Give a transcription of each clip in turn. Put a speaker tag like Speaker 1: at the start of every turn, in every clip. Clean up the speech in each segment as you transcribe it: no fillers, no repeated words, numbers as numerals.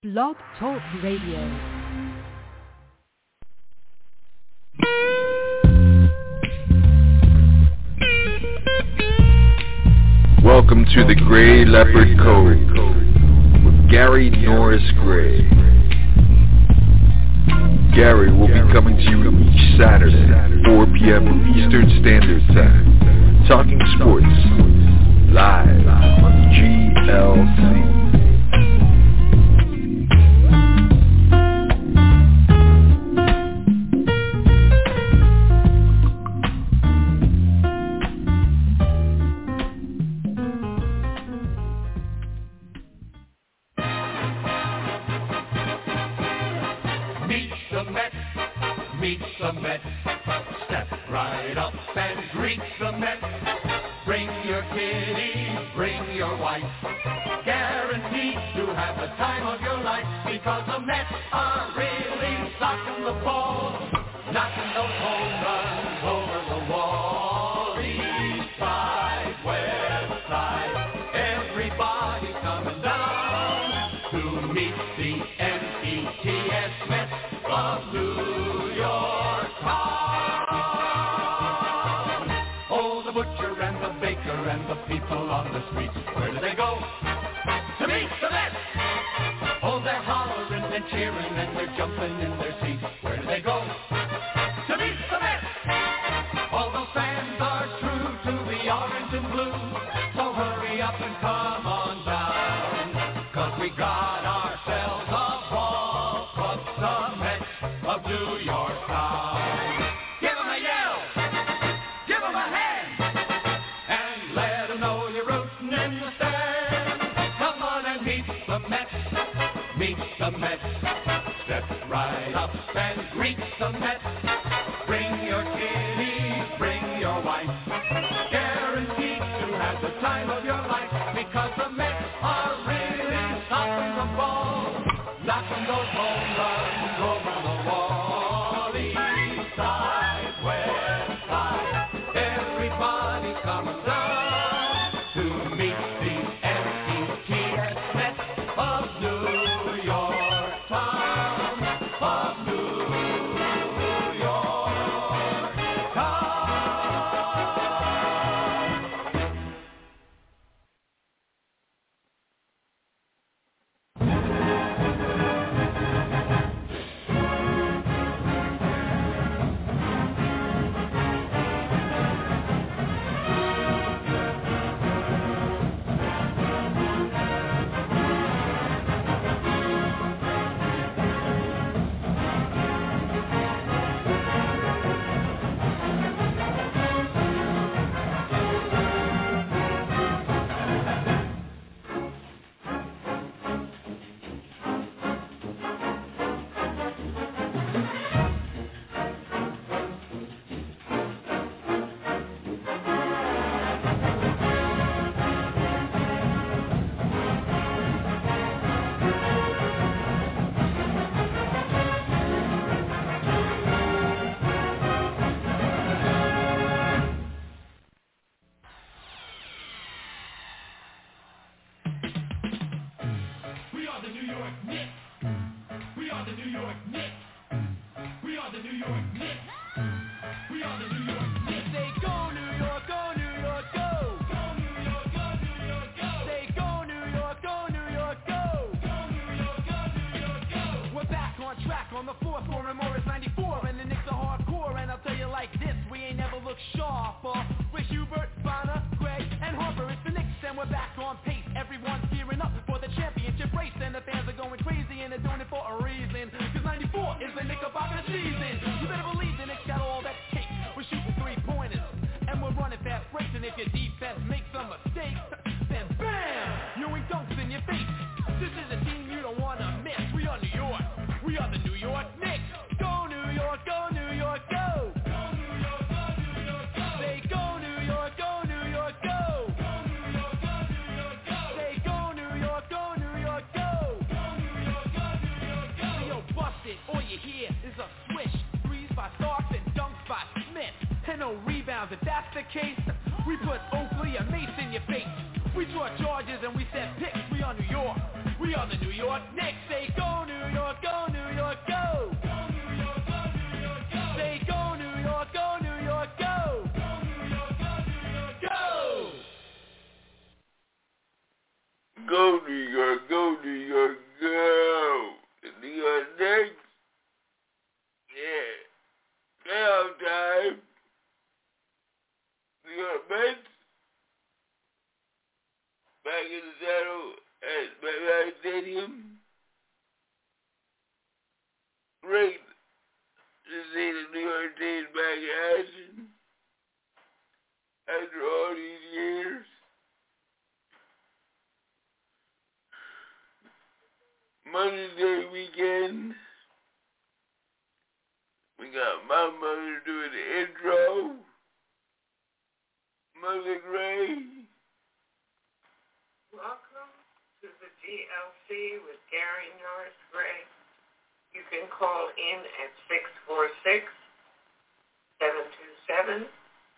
Speaker 1: Blog Talk Radio.
Speaker 2: Welcome to the Gray Leopard Code with Gary Norris Gray. Gary will be coming to you each Saturday, 4 p.m. Eastern Standard Time, talking sports, live on GLC.
Speaker 3: We draw charges and we set picks. We are New York. We are the New York Knicks. They go
Speaker 1: New York, go, New York, go. New York Knicks. Yeah. Playoff time. New York Mets. Back in the saddle at MetLife Stadium. Great to see the New York team back in action after all these years. Mother's Day weekend. We got my mother doing the intro. Mother Gray.
Speaker 3: Welcome to the GLC with Gary Norris Gray. You can call in at 646-727-3649.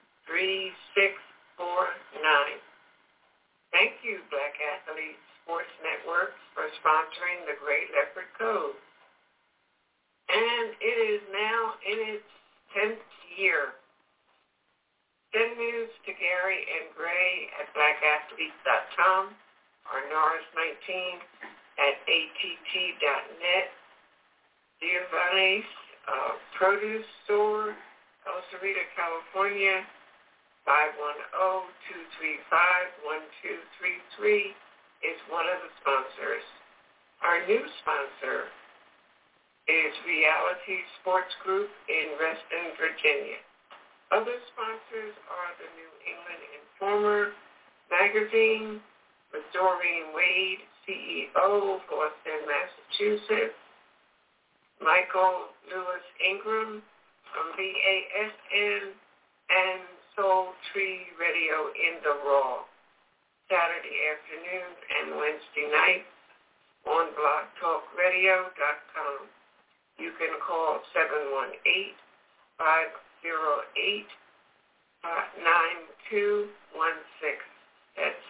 Speaker 3: Thank you, Black Athlete Sports Network, for sponsoring the Great Leopard Code. And it is now in its 10th year. Send news to Gary and Gray at blackathletes.com or Norris19 at att.net. Giovanni's Produce Store, El Cerrito, California, 510-235-1233 is one of the sponsors. Our new sponsor is Reality Sports Group in Reston, Virginia. Other sponsors are the New England Informer magazine with Doreen Wade, CEO, Boston, Massachusetts, Michael Lewis Ingram from BASN, and Soul Tree Radio in the Raw, Saturday afternoons and Wednesday nights on blogtalkradio.com. You can call 718-508-9216. That's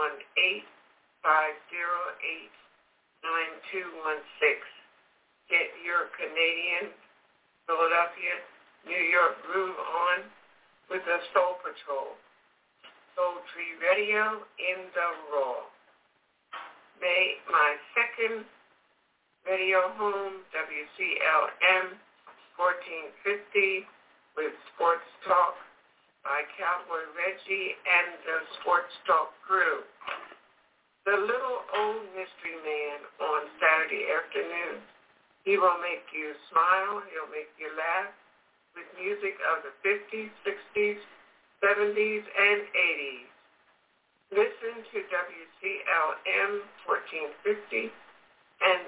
Speaker 3: 718-508-9216. Get your Canadian, Philadelphia, New York groove on with the Soul Patrol. Soul Tree Radio in the Raw. My second radio home, WCLM 1450 with Sports Talk by Cowboy Reggie and the Sports Talk crew. The Little Old Mystery Man on Saturday afternoon. He will make you smile, he'll make you laugh with music of the 50s, 60s, 70s, and 80s. Listen to WCLM 1450 and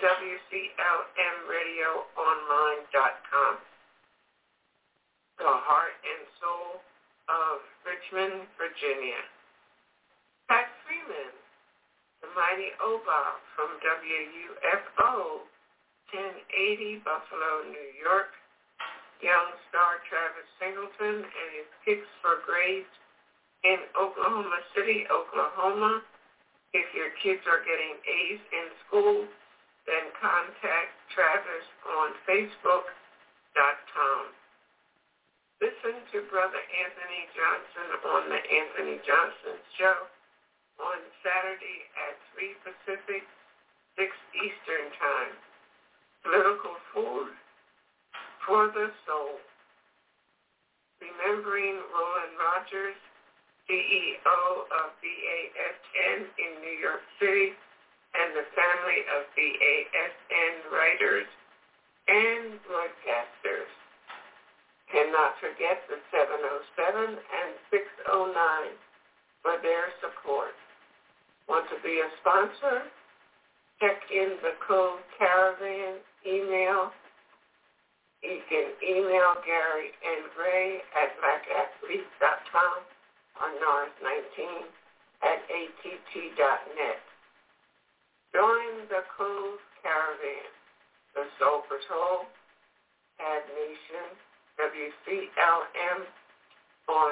Speaker 3: WCLMradioonline.com. The heart and soul of Richmond, Virginia. Pat Freeman, the mighty Oba from WUFO 1080 Buffalo, New York. Young star Travis Singleton and his picks for grades in Oklahoma City, Oklahoma. If your kids are getting A's in school, then contact Travis on Facebook.com. Listen to Brother Anthony Johnson on the Anthony Johnson Show on Saturday at 3 Pacific, 6 Eastern Time. Political food for the soul. Remembering Roland Rogers, CEO of BASN in New York City, and the family of BASN writers and broadcasters. Cannot forget the 707 and 609 for their support. Want to be a sponsor? Check in the code Caravan email. You can email Gary and Gray at blackathletes.com or Norris19 at att.net. Join the code Caravan, the Soul Patrol, Ad Nation, WCLM on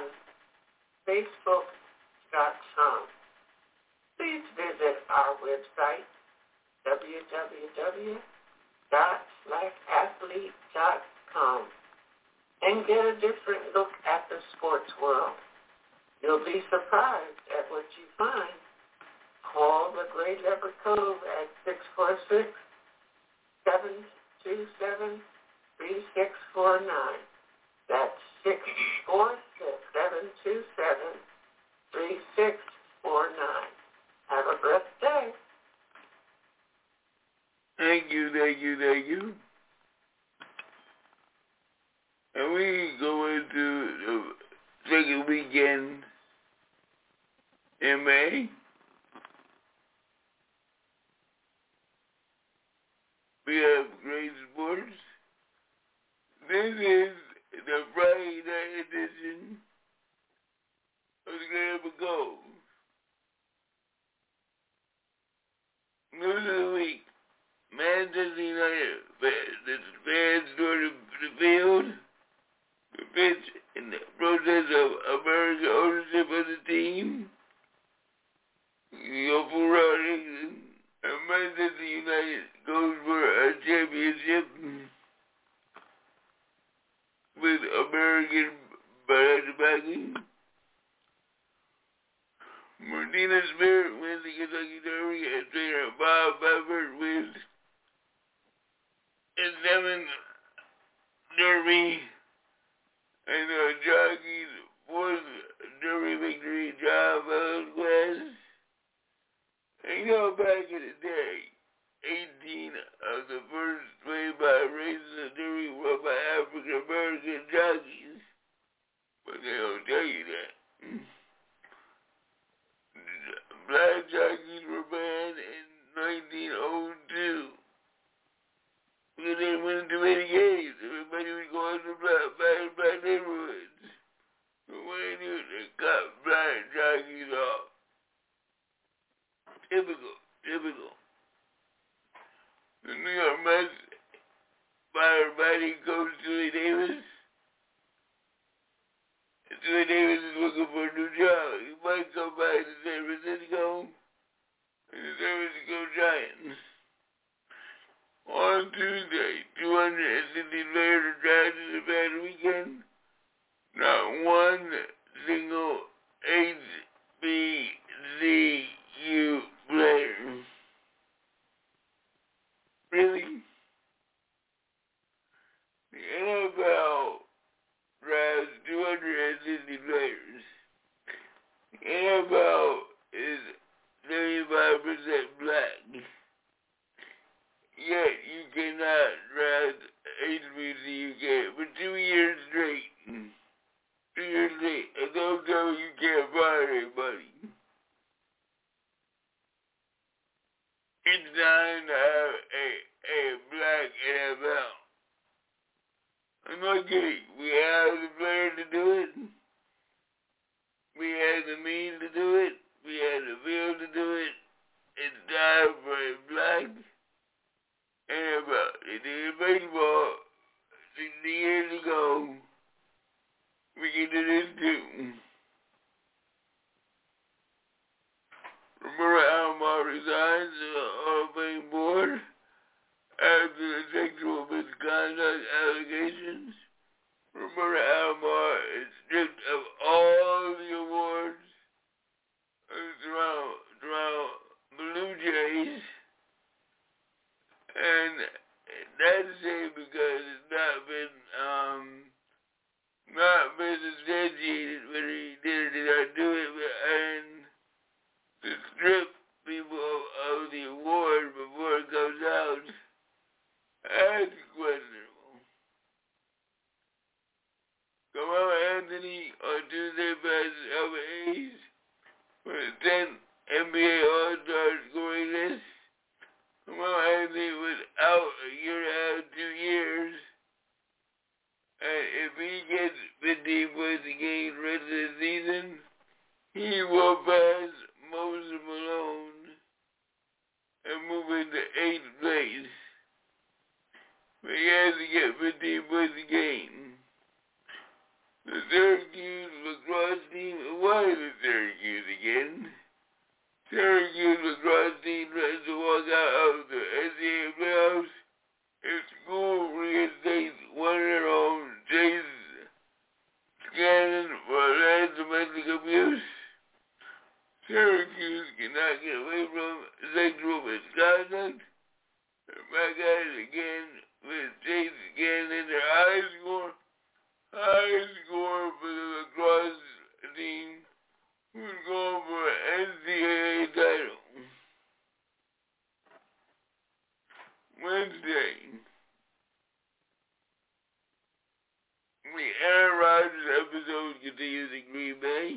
Speaker 3: Facebook.com. Please visit our website, www.blackathletes.com, and get a different look at the sports world. You'll be surprised at what you find. Call the Great Leopard Cove at 646-727-3649. That's 646-727-3649. Have a blessed day.
Speaker 1: Thank you. And we go into the second weekend in May. We have great sports. This is the Friday night edition of the Great Leopard Cove. News of the week. Manchester United, the fans go to the field to pitch in the protest of American ownership of the team. You go for England, and Manchester United goes for a championship with American backing. Martina Spirit wins the Kentucky Derby, and trainer Bob Baffert wins his 7th Derby, and the jockey's 4th Derby victory, John Velasquez. And you know, back in the day, 18 of the first 25 races of Derby were by African American jockeys, but they don't tell you that. Black jockeys were banned in 1902 because they went too many games. Everybody was going to black neighborhoods. So what they do, they cut black jockeys off. Typical. The New York Mets firefighting coach Julie Davis. Julie Davis is looking for a new job. He might come back to San Francisco and the San Francisco Giants. On Tuesday, 260 players are drafted in the past weekend. Not one single HBCU player. Really? The NFL drafts 260 players. The NFL is 75% black. Yet you cannot draft HBCU for 2 years straight. 2 years straight. And don't tell me you can't fire anybody. It's time to have a black NFL. I'm not kidding. We have the players to do it. We have the means to do it. We have the will to do it. It's time for a black NFL. They did baseball 60 years ago. We can do this too. Roberto Alomar resigns the Hall of Fame board after the sexual misconduct allegations. Roberto Alomar is stripped of all the awards of Toronto Blue Jays, and that's a shame because it's not been substantiated whether he did or did not do it, and to strip people of the award before it comes out, that's questionable. Carmelo Anthony on Tuesday passed Elvis Hayes for the 10th NBA All-Star scoring list. Carmelo Anthony was out a year and a half, 2 years, and if he gets 15 points a game the rest of the season, he will pass Moses Malone and move into 8th place. But he has to get 15 points a game. The Syracuse lacrosse team, why the Syracuse again? Syracuse lacrosse team tries to walk out of the NCAA playoffs if school reinstates one of their own, Chase Scannon, for alleged domestic abuse. Syracuse cannot get away from back at it again with Chase again in their high score for the lacrosse team who's going for an NCAA title. Wednesday, the Aaron Rodgers episode continues in Green Bay.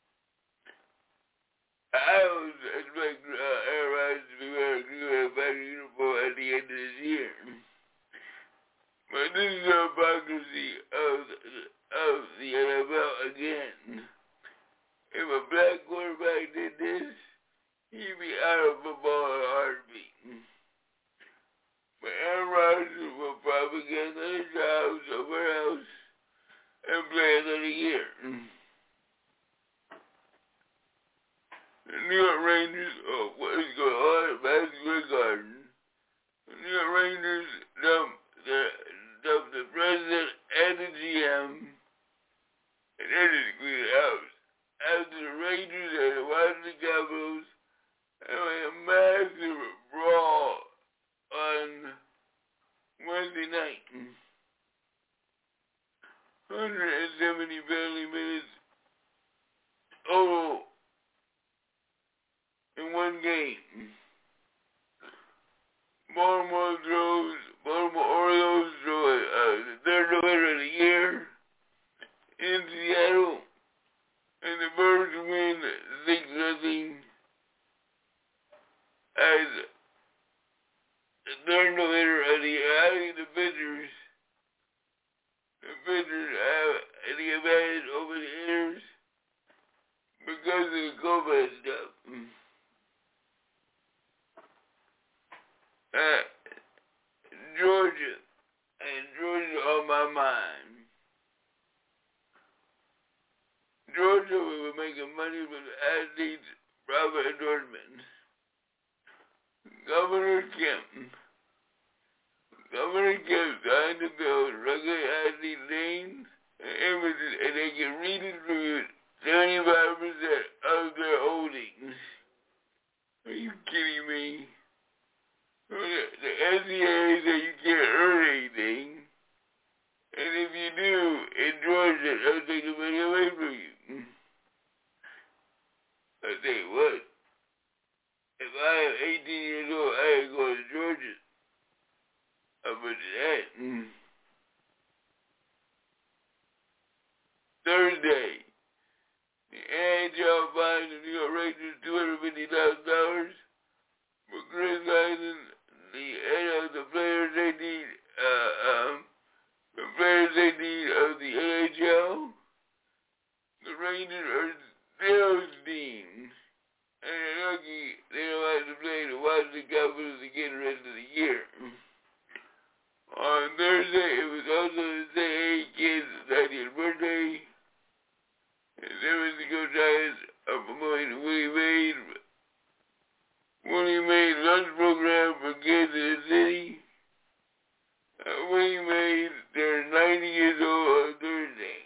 Speaker 1: I was expecting Aaron Rodgers to be wearing a Green Bay Packers uniform at the end of this year. But this is the hypocrisy of the NFL again. If a black quarterback did this, he'd be out of football in a heartbeat. But Aaron Rodgers will probably get another job somewhere else and play another year. The New York Rangers, what is going on at Madison Square Garden? The New York Rangers dumped the president and the GM, and they just cleaned the house. After the Rangers and the Washington Capitals had a massive brawl on Wednesday night. 170 barely minutes total in one game. Baltimore Orioles throw the third no-hitter of the year in Seattle, and the Birds win 6-0 as the third no-hitter of the year. I think the pitchers have the advantage over the hitters because of the COVID stuff. Georgia on my mind. Georgia will be making money with athletes' proper endorsements. Governor Kemp signed the bill with regular athlete names and images, and they can redistribute 75% of their holdings. Are you kidding me? The NCAA said you can't earn anything, and if you do, in Georgia, they'll take the money away from you. I tell you what, if I am 18 years old, I ain't going to Georgia. How about that? Thursday, the NHL fined the New York Rangers $250,000 for criticizing the players they need of the NHL. The Rangers are sales team, and they're lucky they don't have to play the Washington Capitals again the rest of the year. On Thursday, it was also the same kid's 90th birthday, and San Francisco Giants are promoting Willie Mays lunch program for kids in the city. Willie Mays turned 90 years old on Thursday.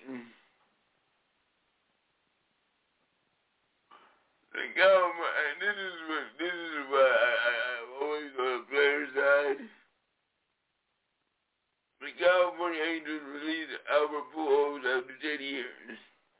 Speaker 1: The government, and this is why I'm always on the player's side. The California Angels released Albert Pujols after 10 years.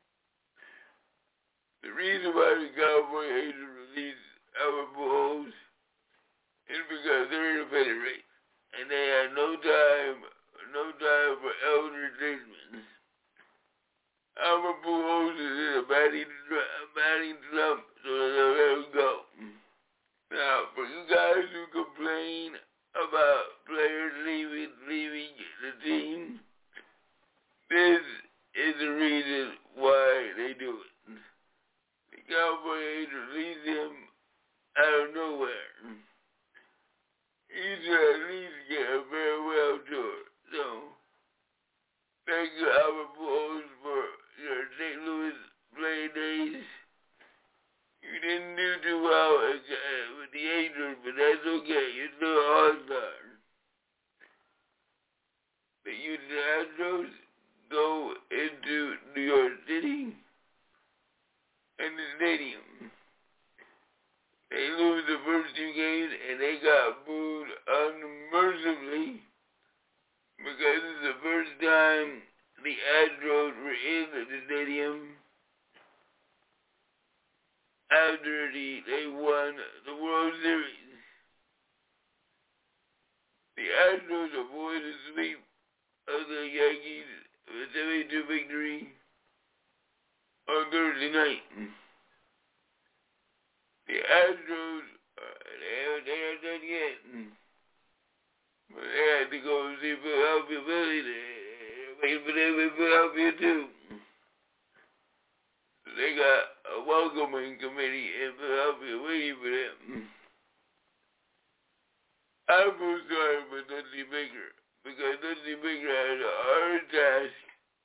Speaker 1: The reason why the California Angels released Albert Pujols is because they're in a better race, and they had no time for elder statesmen. Albert Pujols is in a batting slump, so they'll let him go. Now, for you guys who complain about players leaving the team, this is the reason why they do it. The California Angels released him out of nowhere. He said, exclusively because it's the first time the Astros were in the stadium after they won the World Series. The Astros avoided a sweep of the Yankees with a 7-2 victory on Thursday night. The Astros, they haven't done yet. But they had to go see Philadelphia Philly. They're waiting for them in Philadelphia too. So they got a welcoming committee in Philadelphia waiting for them. I feel sorry for Dusty Baker because Dusty Baker had a hard task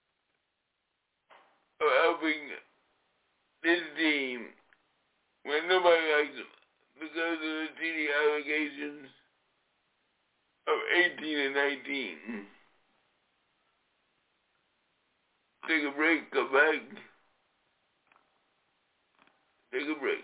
Speaker 1: of helping this team when nobody likes him because of the cheating allegations of 18 and 19. Take a break, come back. Take a break.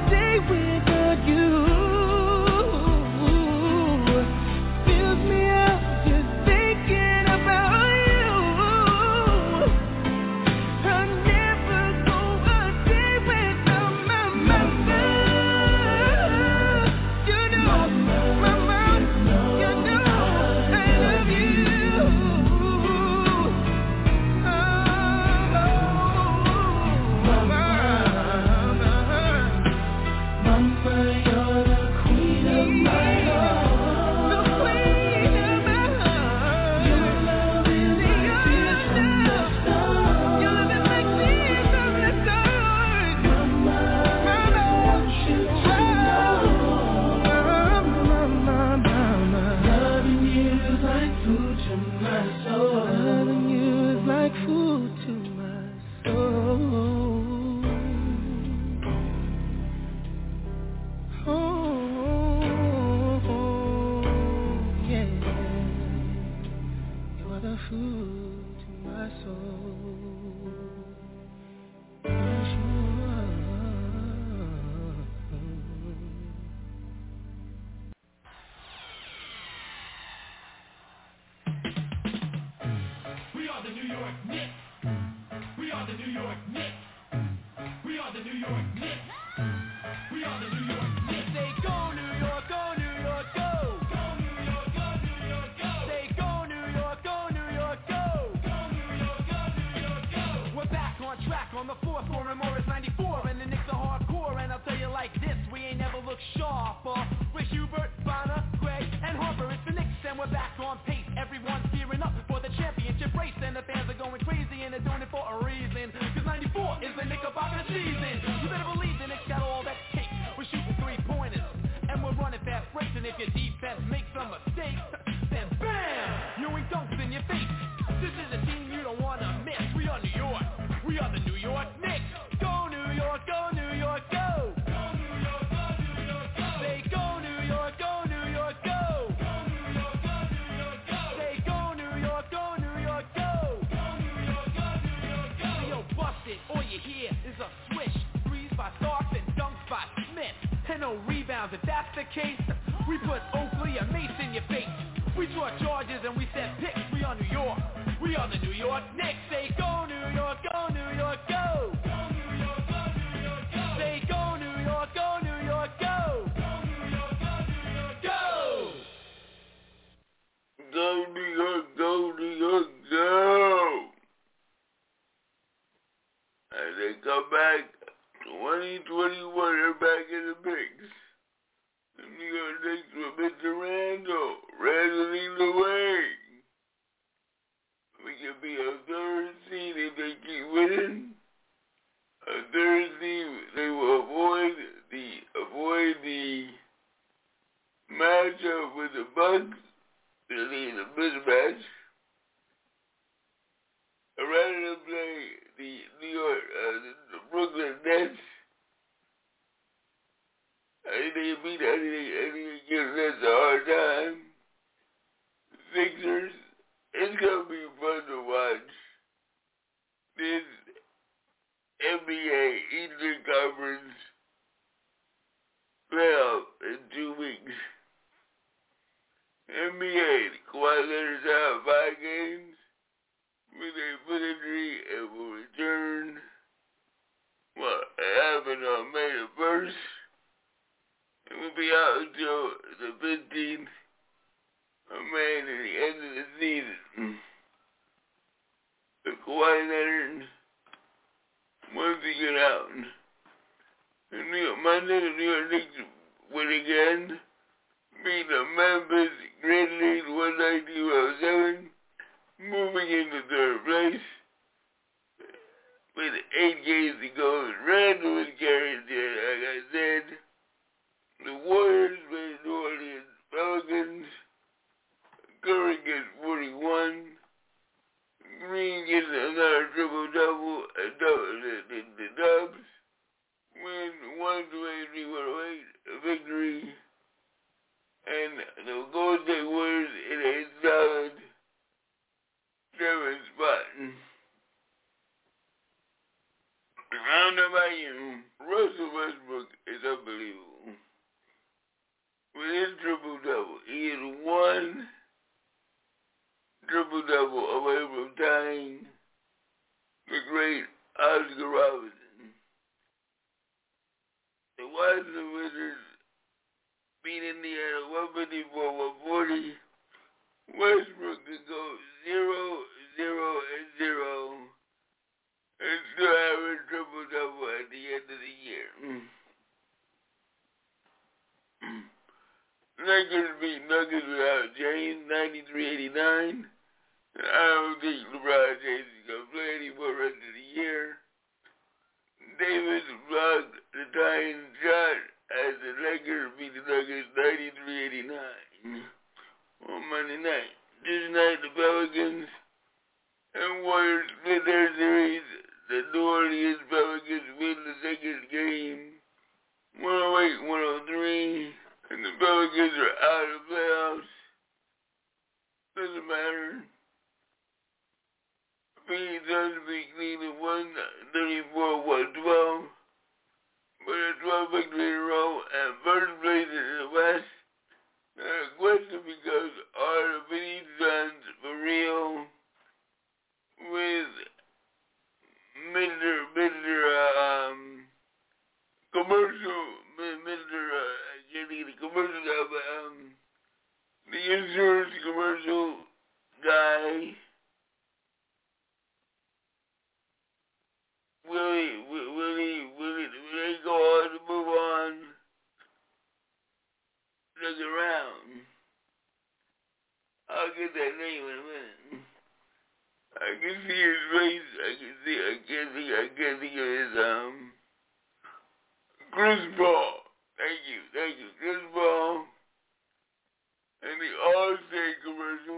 Speaker 4: Fills me up. to my soul. Loving you is like food to my soul. Oh, yeah. You are the food to my soul. Yes, you are.
Speaker 5: We are the New York Knicks. We are the New York Knicks. We are the New York Knicks. We are the New York Knicks. Say go New York, go New York, go. Go New York, go New York, go. Say go New York, go New York, go. Go New York, go New York, go. We're back on track on the fourth floor in Morris 94, and the Knicks are hardcore. And I'll tell you like this, we ain't never looked sharper. With Hubert, Bonner, Gray, and Harper, it's the Knicks, and we're back on pace. Everyone's gearing up for the championship race, and the fans are going crazy, and they're doing it for a reason. Cause 94 is the Knickerbocker season. You better believe the Knicks got all that cake. We're shooting three-pointers, and we're running fast breaks. And if your defense makes some mistakes, then bam, you ain't dunks in your face. This is a team you don't wanna miss. We are New York. We are the New York Knicks. Go New York, go New York, go. Go New York, go New York, go. Say go New York, go New York, go. Go New York, go New York, go. Say go New York, go New York, go. Go New York, go New York, go. Yo, bust it. All you hear is a swish. Threes by Starks and dunks by Smith. And no rebounds. If that's the case, we put Oakley and Mace in your face. We draw charges and we set picks. We are New York. We are the New York Knicks. Say go New York, go New York, go. Go New York, go New York, go. Say go New York, go New York, go. Go New York, go New York, go.
Speaker 1: Go New York, go New York, go! As they come back, 2021, they're back in the mix. The New York Knicks with Mr. Randall, leading the way. We can be a third seed if they keep winning. A third seed, they will avoid the matchup with the Bucks. They'll need a mismatch. I'd rather play the New York, the Brooklyn Nets. I think they give Nets a hard time. Sixers, it's gonna be fun to watch this NBA Eastern Conference playoff in 2 weeks. NBA, Kawhi Leonard's out 5 games with a foot injury and will return. Well, it happened on May the 1st. It will be out until the 15th of May to the end of the season. The Kawhi Leonard, once he get out. Monday, the New York Knicks win again. Beat the Memphis Grizzlies 119-107, moving into third place. With 8 games to go, Randall was carrying there, like I said. The Warriors played New Orleans Pelicans. Curry gets 41. Green gets another triple-double, the Dubs win 123-108, a victory. And the Golden State Warriors in a solid 7th spot. I don't know about you, Russell Westbrook is unbelievable. With his triple-double, he is 1 triple-double away from tying the great Oscar Robertson. The Washington Wizards beat Indiana 154-140. Westbrook could go 0-0-0 and still have a triple-double at the end of the year. Lakers beat Nuggets without James 93-89. I don't think LeBron James is going to play anymore the rest of the year. Davis blocked the tying shot as the Lakers beat the Nuggets 93-89 on Monday night. this night the Pelicans and Warriors split their series. The New Orleans Pelicans win the second game, 108-103, and the Pelicans are out of playoffs. Doesn't matter. Phoenix Suns beat Cleveland 134-112, but a 12 victory in a row and first place in the West. Now, the question becomes, are the Phoenix Suns for real with Mr. Commercial, I can't think of the commercial guy, but the insurance commercial guy, will they go on to move on second round? I'll get that name in a minute. I can see his face. I can't think of his, Chris Paul. Thank you, Chris Paul. And the All-State commercial.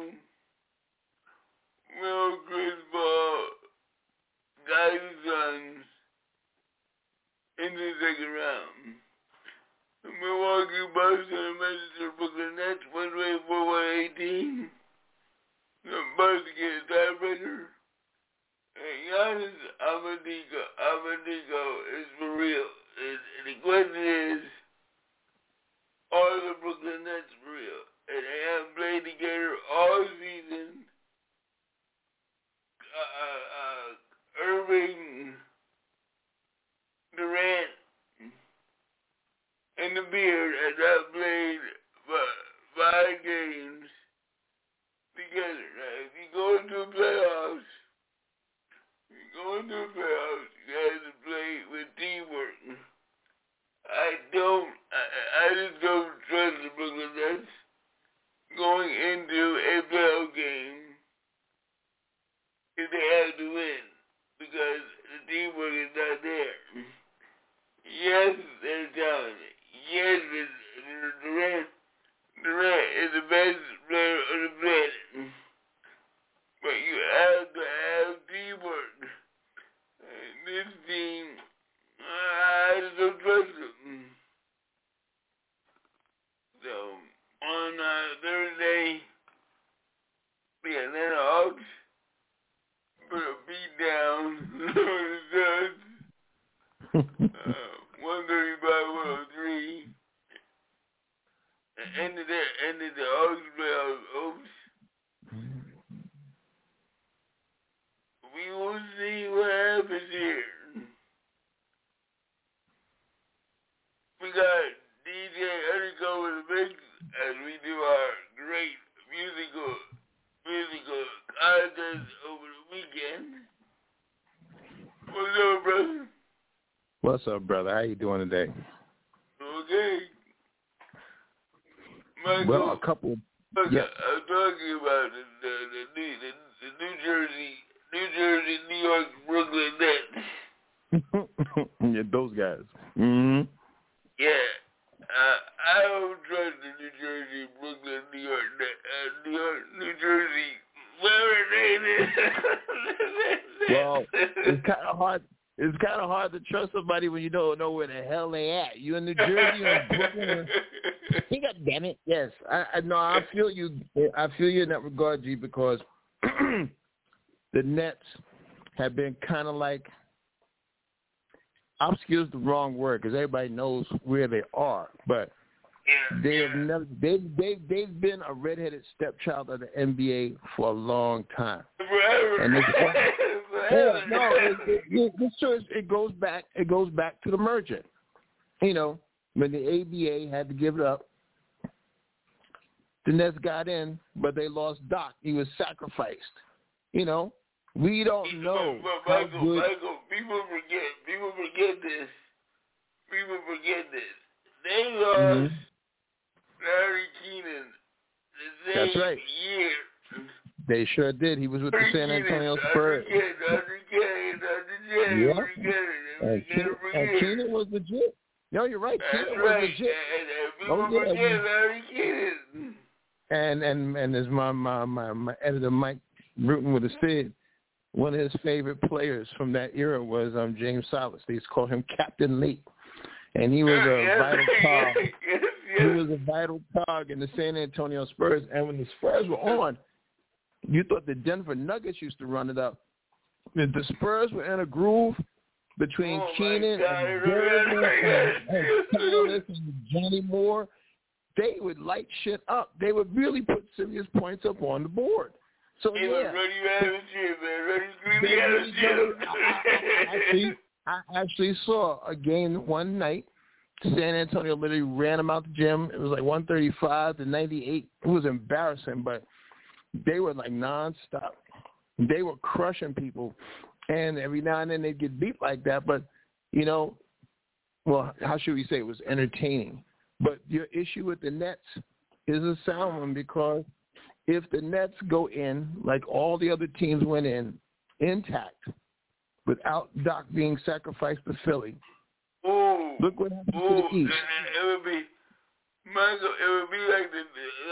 Speaker 1: Will Chris Paul guide his Suns into the second round? The Milwaukee Bucks and the Manchester Brooklyn Nets, 124-118. The Bucks get a tiebreaker. And Giannis Antetokounmpo is for real. And the question is, are the Brooklyn Nets for real? And they haven't played together all season. Irving, Durant, and the Beard have not played 5 games together. Now, if you go into the playoffs, you have to play with teamwork. I just don't trust the Brooklyn Nets going into a playoff game if they have to win, because the teamwork is not there. Yes, they're talented. Yes, Durant is the best player on the planet. But you have to have teamwork. And this team, I just don't trust them. So, on Thursday, the Atlanta Hawks put a beat down on the Suns. 135-103. Ended the Hawks playoff hopes. We will see what happens here. We got DJ Errico in the mix as we do our great musical contest over the weekend. What's up, brother?
Speaker 6: What's up, brother? How you doing today?
Speaker 1: Okay. Michael,
Speaker 6: well, a couple. Yeah.
Speaker 1: I'm talking about the New Jersey, New York, Brooklyn Nets.
Speaker 6: Yeah, those guys. Mm-hmm.
Speaker 1: Yeah. I don't trust the New Jersey, Brooklyn, New York, New Jersey, wherever it is.
Speaker 6: Well, it's kind of hard. It's kind of hard to trust somebody when you don't know where the hell they at. You in New Jersey or in Brooklyn? God damn it! Yes, I feel you. I feel you in that regard, G, because the Nets have been kind of like, obscure is the wrong word because everybody knows where they are, but they've been a redheaded stepchild of the NBA for a long time.
Speaker 1: Forever.
Speaker 6: And it's true. It goes back to the merger. You know, when the ABA had to give it up, the Nets got in, but they lost Doc. He was sacrificed. You know, we don't know.
Speaker 1: But Michael, people forget this. They lost Larry Keenan the same
Speaker 6: That's right.
Speaker 1: year.
Speaker 6: They sure did. He was with the San Antonio Spurs. And Keenan was legit. No, you're right. Keenan was legit.
Speaker 1: People forget Larry Keenan.
Speaker 6: And as my editor Mike Bruton would have said, one of his favorite players from that era was James Silas. They used to call him Captain Lee, and he was a vital cog. He was a vital cog in the San Antonio Spurs. And when the Spurs were on, you thought the Denver Nuggets used to run it up. The Spurs were in a groove between Keenan and Durant and Silas and Johnny Moore. They would light shit up. They would really put serious points up on the board. So yeah, I actually saw a game one night. San Antonio literally ran them out the gym. It was like 135 to 98. It was embarrassing, but they were like nonstop. They were crushing people, and every now and then they'd get beat like that. But well, how should we say, it was entertaining. But your issue with the Nets is a sound one, because if the Nets go in like all the other teams went in, intact, without Doc being sacrificed to Philly, look what happened to the East.
Speaker 1: It would be, Michael. It would be like the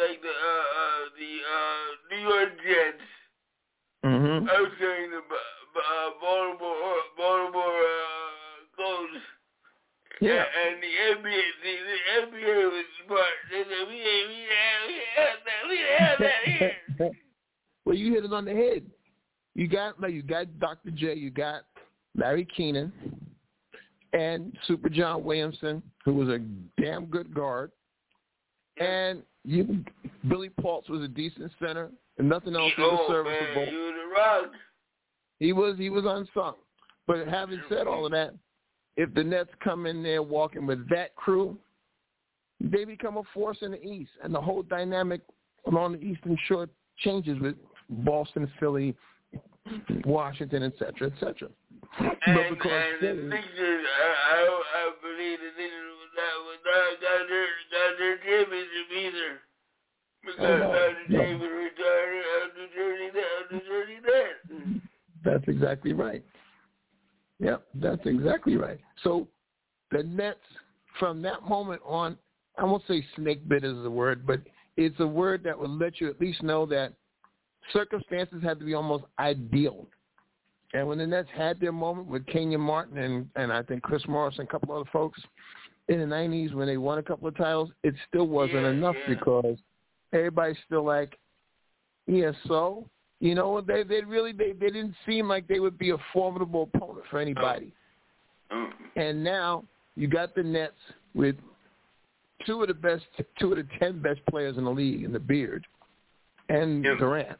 Speaker 1: New York Jets.
Speaker 6: Mm-hmm.
Speaker 1: I was saying the Baltimore Colts.
Speaker 6: Yeah.
Speaker 1: And the NBA was smart. They said, we have that here.
Speaker 6: Well, you hit it on the head. You got Dr. J, you got Larry Keenan, and Super John Williamson, who was a damn good guard, and Billy Paultz was a decent center, and nothing else was serviceable.
Speaker 1: Man, he was a rock.
Speaker 6: He was unsung. But having said all of that, if the Nets come in there walking with that crew, they become a force in the East, and the whole dynamic along the Eastern Shore changes with Boston, Philly, Washington, et cetera, et cetera. But because
Speaker 1: the Sixers, I believe the Sixers got their championship either. Because Dr. James retired after 30 days.
Speaker 6: That's exactly right. Yep, that's exactly right. So the Nets, from that moment on, I won't say snake bit is a word, but it's a word that would let you at least know that circumstances had to be almost ideal. And when the Nets had their moment with Kenyon Martin and I think Chris Morris and a couple other folks in the 90s when they won a couple of titles, it still wasn't enough because everybody's still like, so, they didn't seem like they would be a formidable opponent for anybody. And now you got the Nets with two of the 10 best players in the league in the Beard and Durant.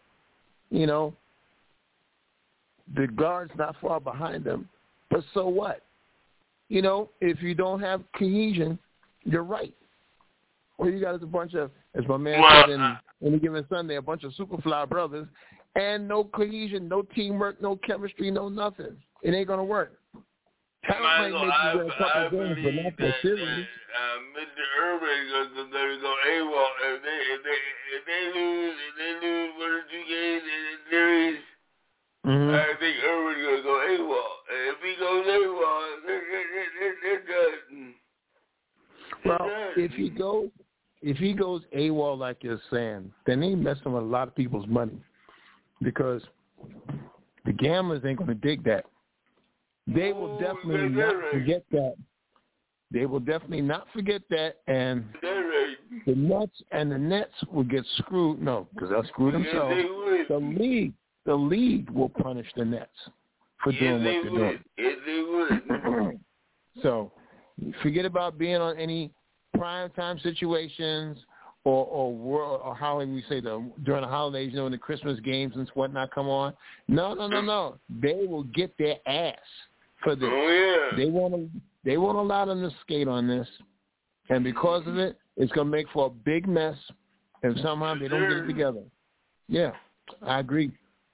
Speaker 6: The guard's not far behind them, but so what? If you don't have cohesion, you're right. All you got is a bunch of, as my man said in Any Given Sunday, a bunch of Superfly brothers, and no cohesion, no teamwork, no chemistry, no nothing. It ain't going to work. Talent might make you win a couple games, but not the series.
Speaker 1: Mr. Urban is going to go AWOL. If they lose 1 or 2 games in the series, I think Urban's going to go AWOL. If he goes AWOL, they're done.
Speaker 6: Well, if he goes AWOL like you're saying, then he's messing with a lot of people's money, because the gamblers ain't going to dig that. They will definitely not forget that. They will definitely not forget that, and the Nets will get screwed. No, because they'll screw themselves. The league will punish the Nets for doing what they're doing.
Speaker 1: Yes, they would.
Speaker 6: So forget about being on any primetime situations or how we say during the holidays, when the Christmas games and whatnot come on. No. They will get their ass for this.
Speaker 1: Oh, yeah.
Speaker 6: They won't allow them to skate on this, and because of it, it's going to make for a big mess if somehow they don't get it together. Yeah, I agree.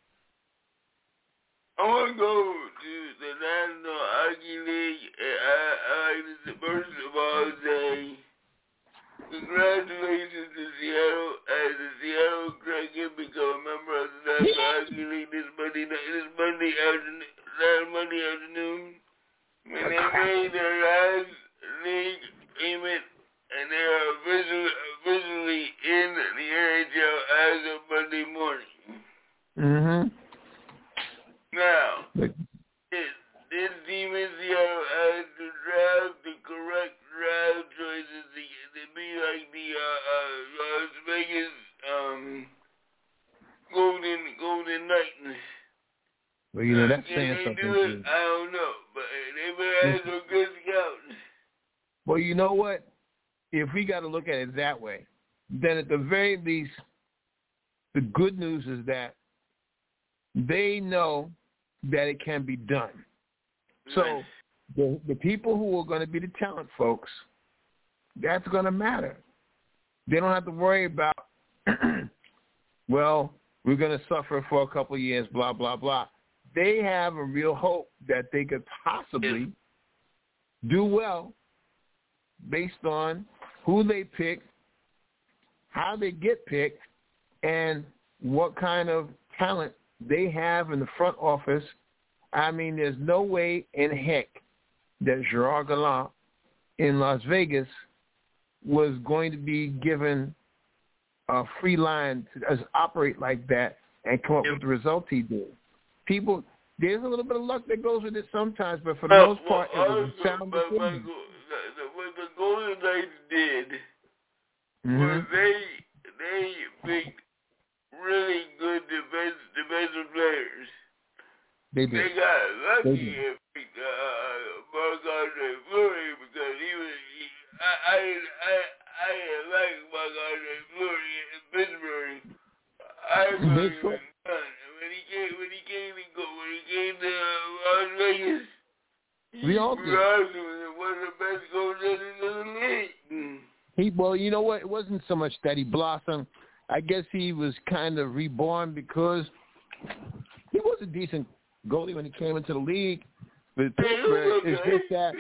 Speaker 1: I want to go to the National Hockey League, and I like to first of all say congratulations to Seattle as the Seattle Kraken become a member of the National Hockey League this Monday afternoon. When they made their last league payment, and they are officially in the NHL.
Speaker 6: Mm-hmm.
Speaker 1: Now, this team in Seattle has to draft the correct draft choices to be like the Las Vegas Golden Knights.
Speaker 6: Well, you know, that's
Speaker 1: Can
Speaker 6: saying
Speaker 1: they
Speaker 6: something.
Speaker 1: do it? I don't know, but they better have some good scouts.
Speaker 6: Well, you know what? If we got to look at it that way, then at the very least, the good news is that they know that it can be done. So the people who are going to be the talent folks, that's going to matter. They don't have to worry about, well, we're going to suffer for a couple of years, blah, blah, blah. They have a real hope that they could possibly do well based on who they pick, how they get picked, and what kind of talent they have in the front office. I mean, there's no way in heck that Gerard Gallant in Las Vegas was going to be given a free line to operate like that and come up with the results he did. People, there's a little bit of luck that goes with it sometimes, but for the most part, it was a sound decision.
Speaker 1: What the Golden Knights did was they picked really good defensive players.
Speaker 6: They did.
Speaker 1: They got lucky and picked Marc-Andre Fleury because I didn't like Marc-Andre Fleury in Pittsburgh. I thought he was done. When he came to Las Vegas,
Speaker 6: we all did.
Speaker 1: Was one of the best goaltenders in the league.
Speaker 6: Well, you know what? It wasn't so much that he blossomed. I guess he was kind of reborn because he was a decent goalie when he came into the league. But Pittsburgh is just that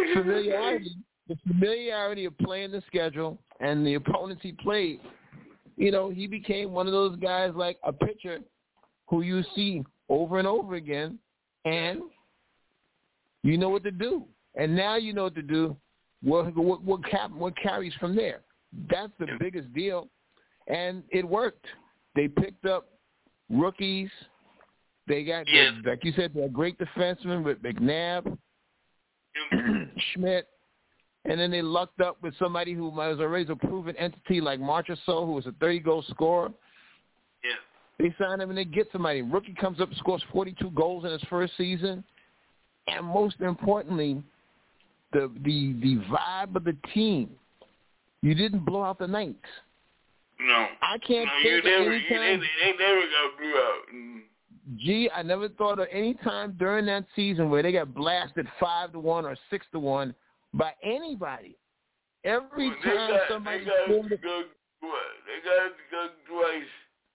Speaker 6: familiarity of playing the schedule and the opponents he played. You know, he became one of those guys like a pitcher who you see over and over again, and you know what to do. And now you know what to do. What carries from there? That's the biggest deal. And it worked. They picked up rookies. They got, like you said, they're great defensemen with McNabb, Schmidt, and then they lucked up with somebody who was already a proven entity like Marchessault, who was a 30-goal scorer.
Speaker 1: Yeah.
Speaker 6: They sign him and they get somebody. Rookie comes up and scores 42 goals in his first season. And most importantly, the vibe of the team. You didn't blow out the Knights.
Speaker 1: No.
Speaker 6: I can't think of any time.
Speaker 1: They never got blew out.
Speaker 6: Gee, I never thought of any time during that season where they got blasted 5-1 or 6-1 by anybody. Every time somebody scored,
Speaker 1: they got gugged twice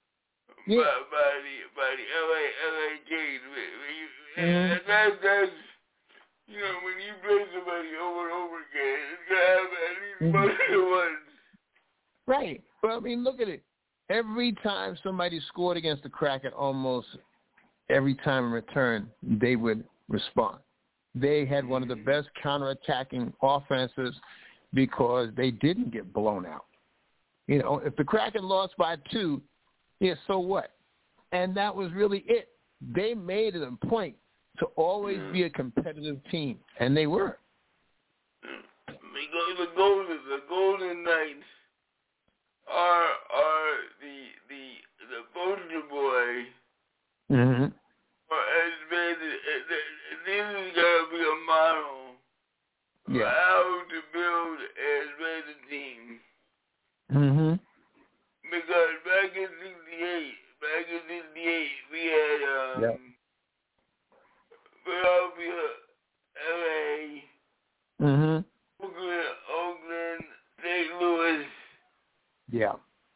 Speaker 1: by the LA Kings. And that's, you know, when you play somebody over and over again, it's gonna happen at least once.
Speaker 6: Right. But I mean, look at it. Every time somebody scored against the Kraken, almost every time in return, they would respond. They had one of the best counterattacking offenses because they didn't get blown out. You know, if the Kraken lost by 2, yeah, so what? And that was really it. They made it a point to always be a competitive team, and they were.
Speaker 1: Because the Golden Knights are the poster boy.
Speaker 6: Mm-hmm.
Speaker 1: This is gonna be a model of how to build as bad a team.
Speaker 6: Mm-hmm.
Speaker 1: Because back in 68, we had Philadelphia, LA, Oakland, St. Louis.
Speaker 6: Yeah.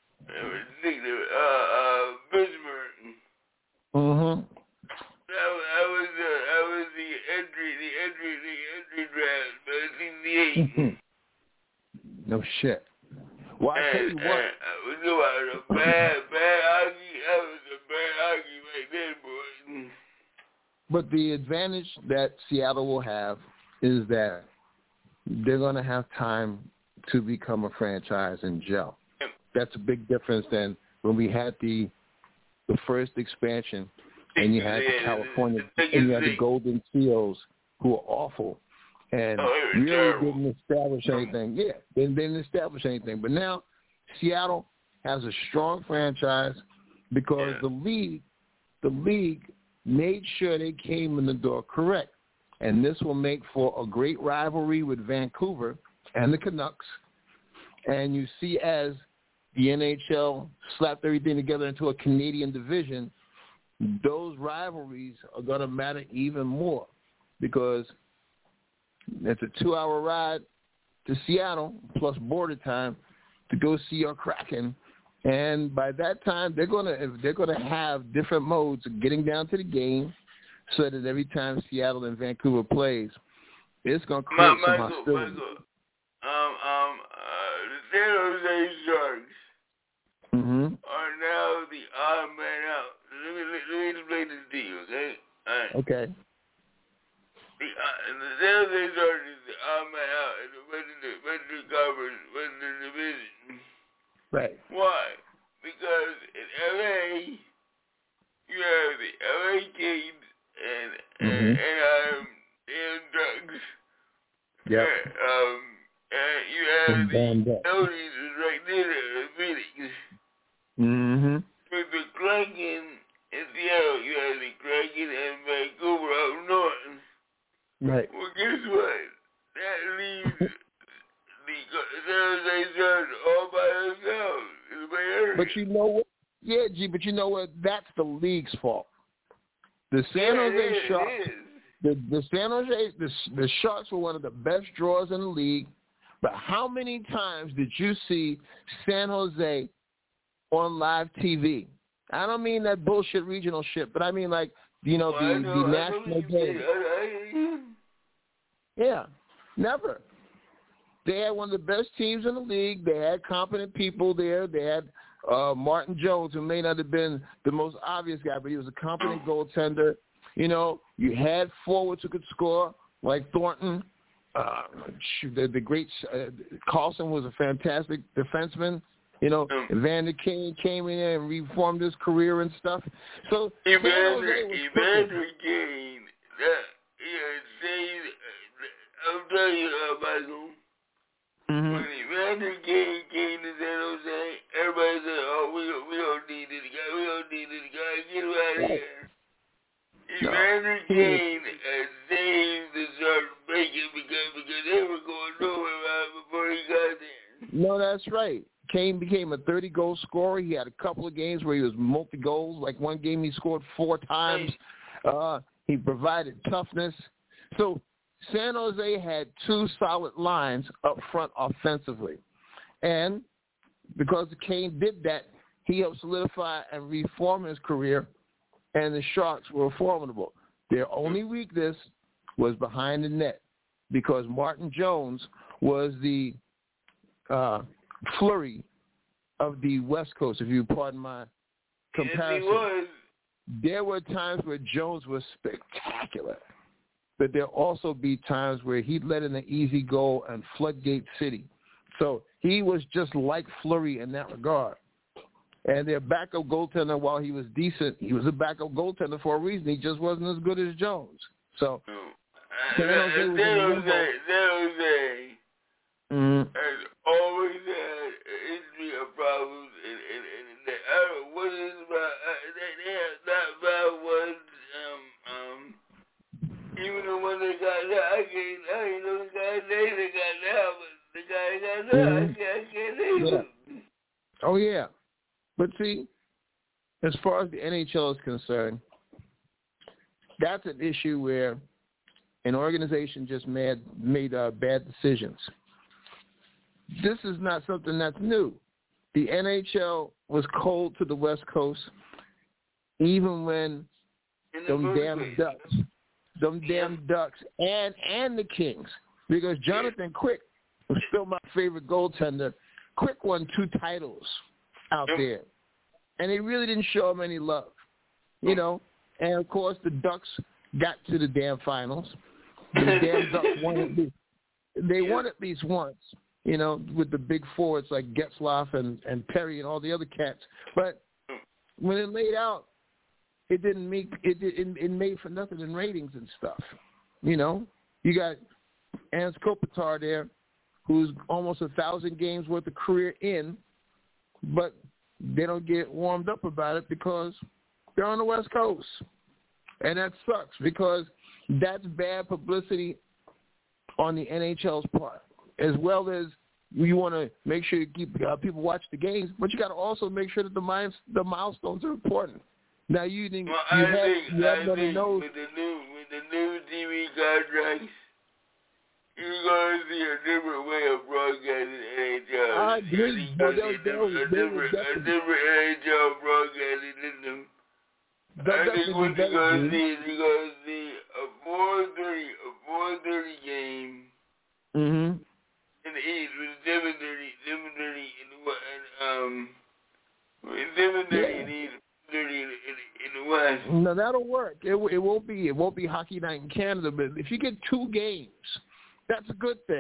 Speaker 1: Pittsburgh.
Speaker 6: Mm-hmm.
Speaker 1: That was the entry draft back in 68.
Speaker 6: No shit. Well, I tell you what.
Speaker 1: It was a bad hockey. That was a bad hockey right there, boy.
Speaker 6: But the advantage that Seattle will have is that they're going to have time to become a franchise and gel. That's a big difference than when we had the the first expansion, and you had the California, and you had the Golden Seals, who were awful, and really didn't establish anything. Yeah, they didn't establish anything. But now Seattle has a strong franchise because the league made sure they came in the door correct. And this will make for a great rivalry with Vancouver and the Canucks. And you see, as the NHL slapped everything together into a Canadian division, those rivalries are going to matter even more because it's a 2-hour ride to Seattle plus border time to go see your Kraken. And by that time, they're going to have different modes of getting down to the game, so that every time Seattle and Vancouver plays, it's going to create some hostility.
Speaker 1: The San Jose Sharks are now the odd man out. Let me explain this to you, okay?
Speaker 6: Okay.
Speaker 1: The San Jose Sharks is the odd man out in the Western Conference, Western Division.
Speaker 6: Right.
Speaker 1: Why? Because in LA, you have the LA Kings and Ducks.
Speaker 6: Yep.
Speaker 1: And you have the Coyotes right there in Phoenix.
Speaker 6: Mm-hmm.
Speaker 1: With the Kraken in Seattle, you have the Kraken and Vancouver up north.
Speaker 6: Right.
Speaker 1: Well, guess what? That leaves the San Jose Sharks all by themselves in the Bay Area.
Speaker 6: But you know what? Yeah, G, but you know what? That's the league's fault. The San Jose Sharks, the San Jose, the Sharks were one of the best drawers in the league. But how many times did you see San Jose on live TV? I don't mean that bullshit regional shit, but I mean like, the national game. Yeah, never. They had one of the best teams in the league. They had competent people there. They had Martin Jones, who may not have been the most obvious guy, but he was a competent goaltender. You know, you had forwards who could score, like Thornton. The great Carlson was a fantastic defenseman. You know, Evander Kane came in and reformed his career and stuff. So
Speaker 1: Evander Kane, I'll tell you, Michael. When Evander Kane came to San Jose, everybody said, "Oh, we don't need this guy. We don't need this guy. Get him out of here." Evander Kane saved the Sharks bacon because they were going nowhere right before he got there.
Speaker 6: No, that's right. Kane became a 30-goal scorer. He had a couple of games where he was multi-goals. Like one game he scored 4 times. He provided toughness. So San Jose had 2 solid lines up front offensively. And because Kane did that, he helped solidify and reform his career, and the Sharks were formidable. Their only weakness was behind the net because Martin Jones was the Fleury of the West Coast, if you pardon my comparison.
Speaker 1: Yes, he was.
Speaker 6: There were times where Jones was spectacular, but there'll also be times where he'd let in an easy goal and floodgate city. So he was just like Fleury in that regard. And their backup goaltender, while he was decent, he was a backup goaltender for a reason. He just wasn't as good as Jones. So San Jose
Speaker 1: has always had a history of problems, and I don't know what it is about. They have not found one. Even the one they got now, I ain't know the guy's name they got now, but the guy they got now, I can't name him.
Speaker 6: Oh, yeah. But see, as far as the NHL is concerned, that's an issue where an organization just made bad decisions. This is not something that's new. The NHL was cold to the West Coast, even when them damn Ducks and the Kings, because Jonathan Quick was still my favorite goaltender. Quick won 2 titles out there, and they really didn't show him any love, you know. And of course, the Ducks got to the damn finals. The damn Ducks won won at least once, you know, with the big forwards like Getzlaf and Perry and all the other cats. But when it laid out, it didn't make it made for nothing in ratings and stuff. You know, you got Anse Kopitar there, who's almost 1,000 games worth of career in, but they don't get warmed up about it because they're on the West Coast, and that sucks because that's bad publicity on the NHL's part, as well as you want to make sure you keep people watch the games, but you got to also make sure that the milestones are important. Now you think
Speaker 1: I think with the new TV contracts, you're going to see a different way of broadcasting NHL.
Speaker 6: I agree.
Speaker 1: A different NHL broadcasting system. I think what you're going to see is you're going to see a 4:30 game in the East with 7:30 in the East, 7:30 in the West.
Speaker 6: No, that'll work. It won't be Hockey Night in Canada, but if you get 2 games, that's a good thing.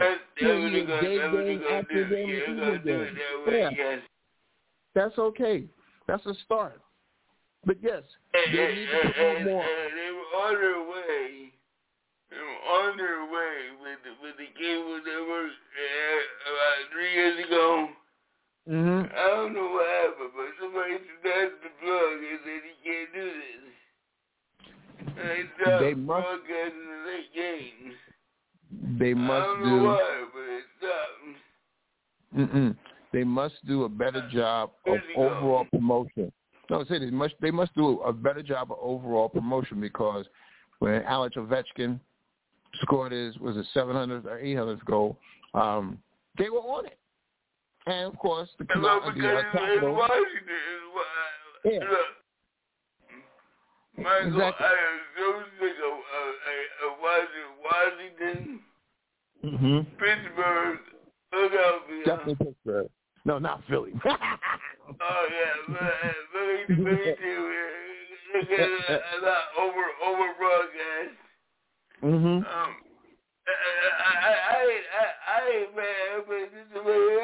Speaker 6: That's okay. That's a start. But yes, they need to put more.
Speaker 1: They were on their way. With the cable network about 3 years ago.
Speaker 6: Mm-hmm.
Speaker 1: I don't know what happened, but somebody snatched the plug and said he can't do this. And they stopped broadcasting the late games.
Speaker 6: They must
Speaker 1: I don't know why, but it stopped.
Speaker 6: They must do a better job of overall promotion. No, I said they must do a better job of overall promotion, because when Alex Ovechkin scored his 700th or 800th goal, they were on it. And of course, the Capitals.
Speaker 1: Yeah. Michael,
Speaker 6: exactly.
Speaker 1: I am so sick of Washington, Pittsburgh, Philadelphia.
Speaker 6: Definitely Pittsburgh. No, not Philly.
Speaker 1: Oh yeah, Philly too. A lot over broadcast. I ain't mad, but this is really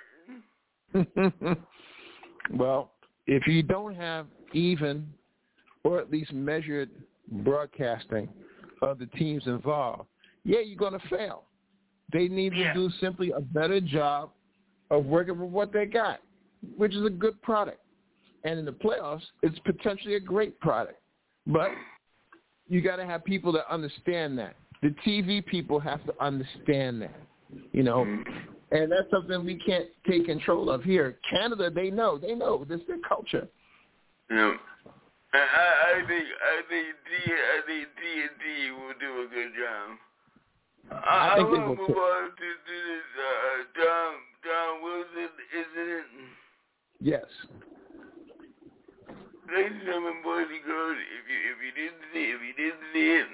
Speaker 1: hard.
Speaker 6: Well, if you don't have even or at least measured broadcasting of the teams involved, you're going to fail. They need to do simply a better job of working with what they got, which is a good product. And in the playoffs, it's potentially a great product. But you got to have people that understand that. The TV people have to understand that, you know. And that's something we can't take control of here. Canada, they know. This is their culture.
Speaker 1: Yeah. I think TNT will do a good job. I think they will move on to this John Wilson incident.
Speaker 6: Yes.
Speaker 1: Ladies and gentlemen, boys and girls, if you didn't see it,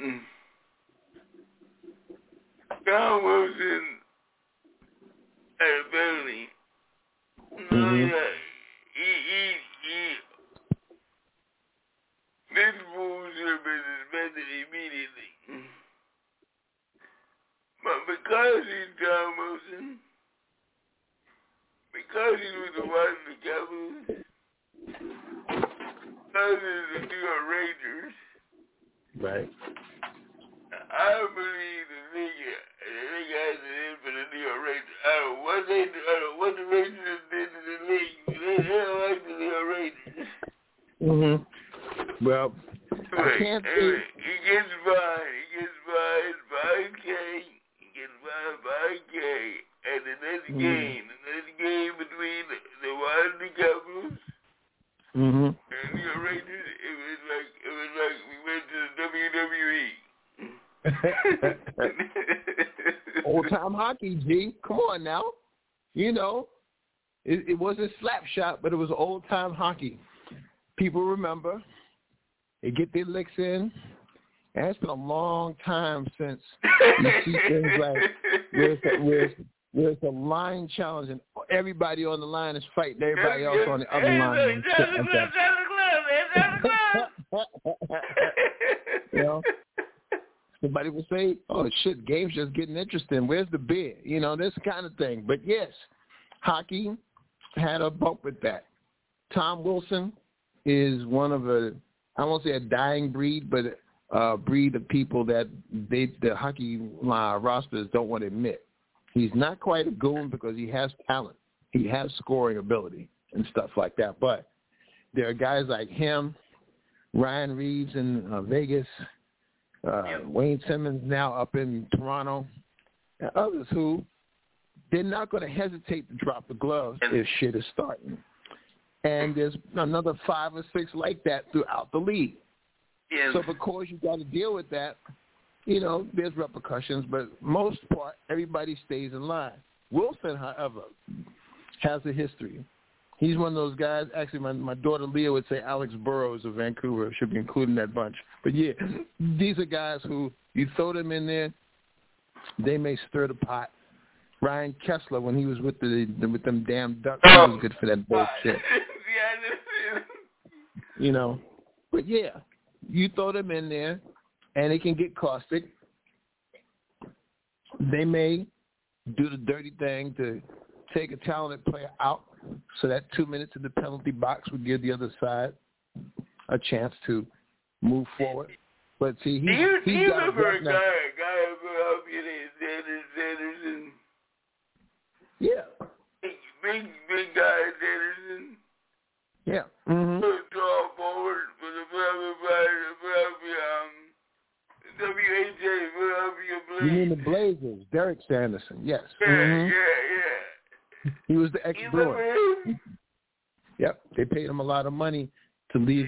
Speaker 1: John Wilson had a family. This fool should have been suspended immediately. But because he's John Wilson, because he's with the Washington Capitals, because he's the New York Rangers,
Speaker 6: right?
Speaker 1: I believe the league has it in for the New York Rangers. I don't know what the Rangers did to the league. They don't like the New York Rangers.
Speaker 6: Well, I can't
Speaker 1: anyway, he gets fined. He gets fined $5K. He gets fined $5K. And the next game between the Washington Capitals and the New York Rangers, it was like we went to the WWE.
Speaker 6: Old time hockey, G. Come on now. You know, it wasn't slap shot, but it was old time hockey. People remember. They get their licks in. And it's been a long time since you see things like where it's a line challenge and everybody on the line is fighting everybody else on the other line. You know, somebody would say, "Oh shit, game's just getting interesting. Where's the beer?" You know, this kind of thing. But yes, hockey had a bump with that. Tom Wilson is one of I won't say a dying breed, but a breed of people that the hockey rosters don't want to admit. He's not quite a goon because he has talent. He has scoring ability and stuff like that. But there are guys like him, Ryan Reeves in Vegas, Wayne Simmons now up in Toronto, and others who they're not going to hesitate to drop the gloves if shit is starting. And there's another 5 or 6 like that throughout the league. Yeah. So because you got to deal with that, there's repercussions, but most part, everybody stays in line. Wilson, however, has a history. He's one of those guys. Actually, my daughter Leah would say Alex Burrows of Vancouver should be included in that bunch. But, yeah, these are guys who you throw them in there, they may stir the pot. Ryan Kessler, when he was with them damn Ducks, he was good for that bullshit. But, yeah, you throw them in there, and it can get caustic. They may do the dirty thing to take a talented player out so that 2 minutes in the penalty box would give the other side a chance to move forward. But see, he's got a guy Sanderson. Yeah. Big guy Sanderson. Yeah. Mm-hmm. Tall forward for the Philadelphia Blazers. You mean the Blazers? Derek Sanderson. Yes. Yeah, mm-hmm. Yeah. He was the ex-Bruin. Yep. They paid him a lot of money to leave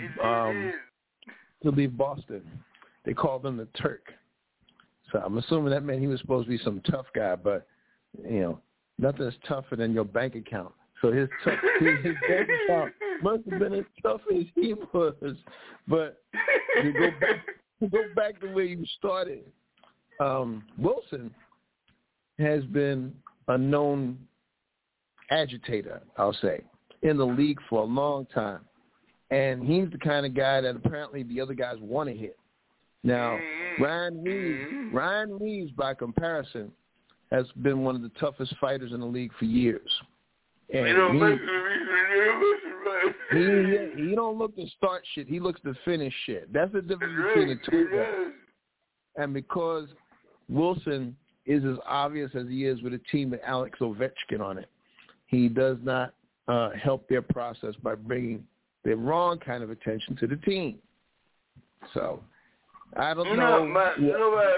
Speaker 6: Boston. They called him the Turk. So I'm assuming that meant he was supposed to be some tough guy, but nothing's tougher than your bank account. So his bank account must have been as tough as he was. But to go back to where you started, Wilson has been a known agitator, I'll say, in the league for a long time. And he's the kind of guy that apparently the other guys want to hit. Now, Ryan Reeves, by comparison, has been one of the toughest fighters in the league for years. And he don't look to start shit. He looks to finish shit. That's the difference between the two of them. And because Wilson is as obvious as he is with a team with Alex Ovechkin on it, he does not help their process by bringing the wrong kind of attention to the team. So, I don't know. I heard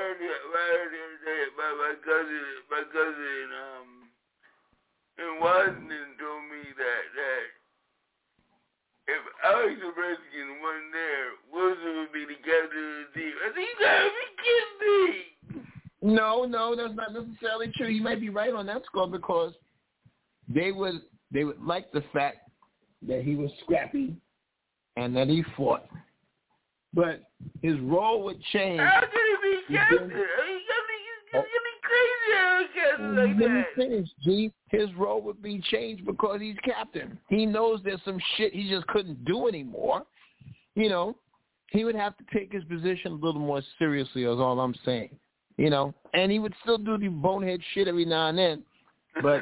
Speaker 6: my cousin in Washington told me that if Alex Ovechkin wasn't there, Wilson would be the captain of the team. I think you gotta be kidding me. No, that's not necessarily true. You might be right on that score because they would like the fact that he was scrappy and that he fought. But his role would change. How could he be captain? He's crazy like that. Finish, G. His role would be changed because he's captain. He knows there's some shit he just couldn't do anymore. He would have to take his position a little more seriously, is all I'm saying. And he would still do the bonehead shit every now and then, but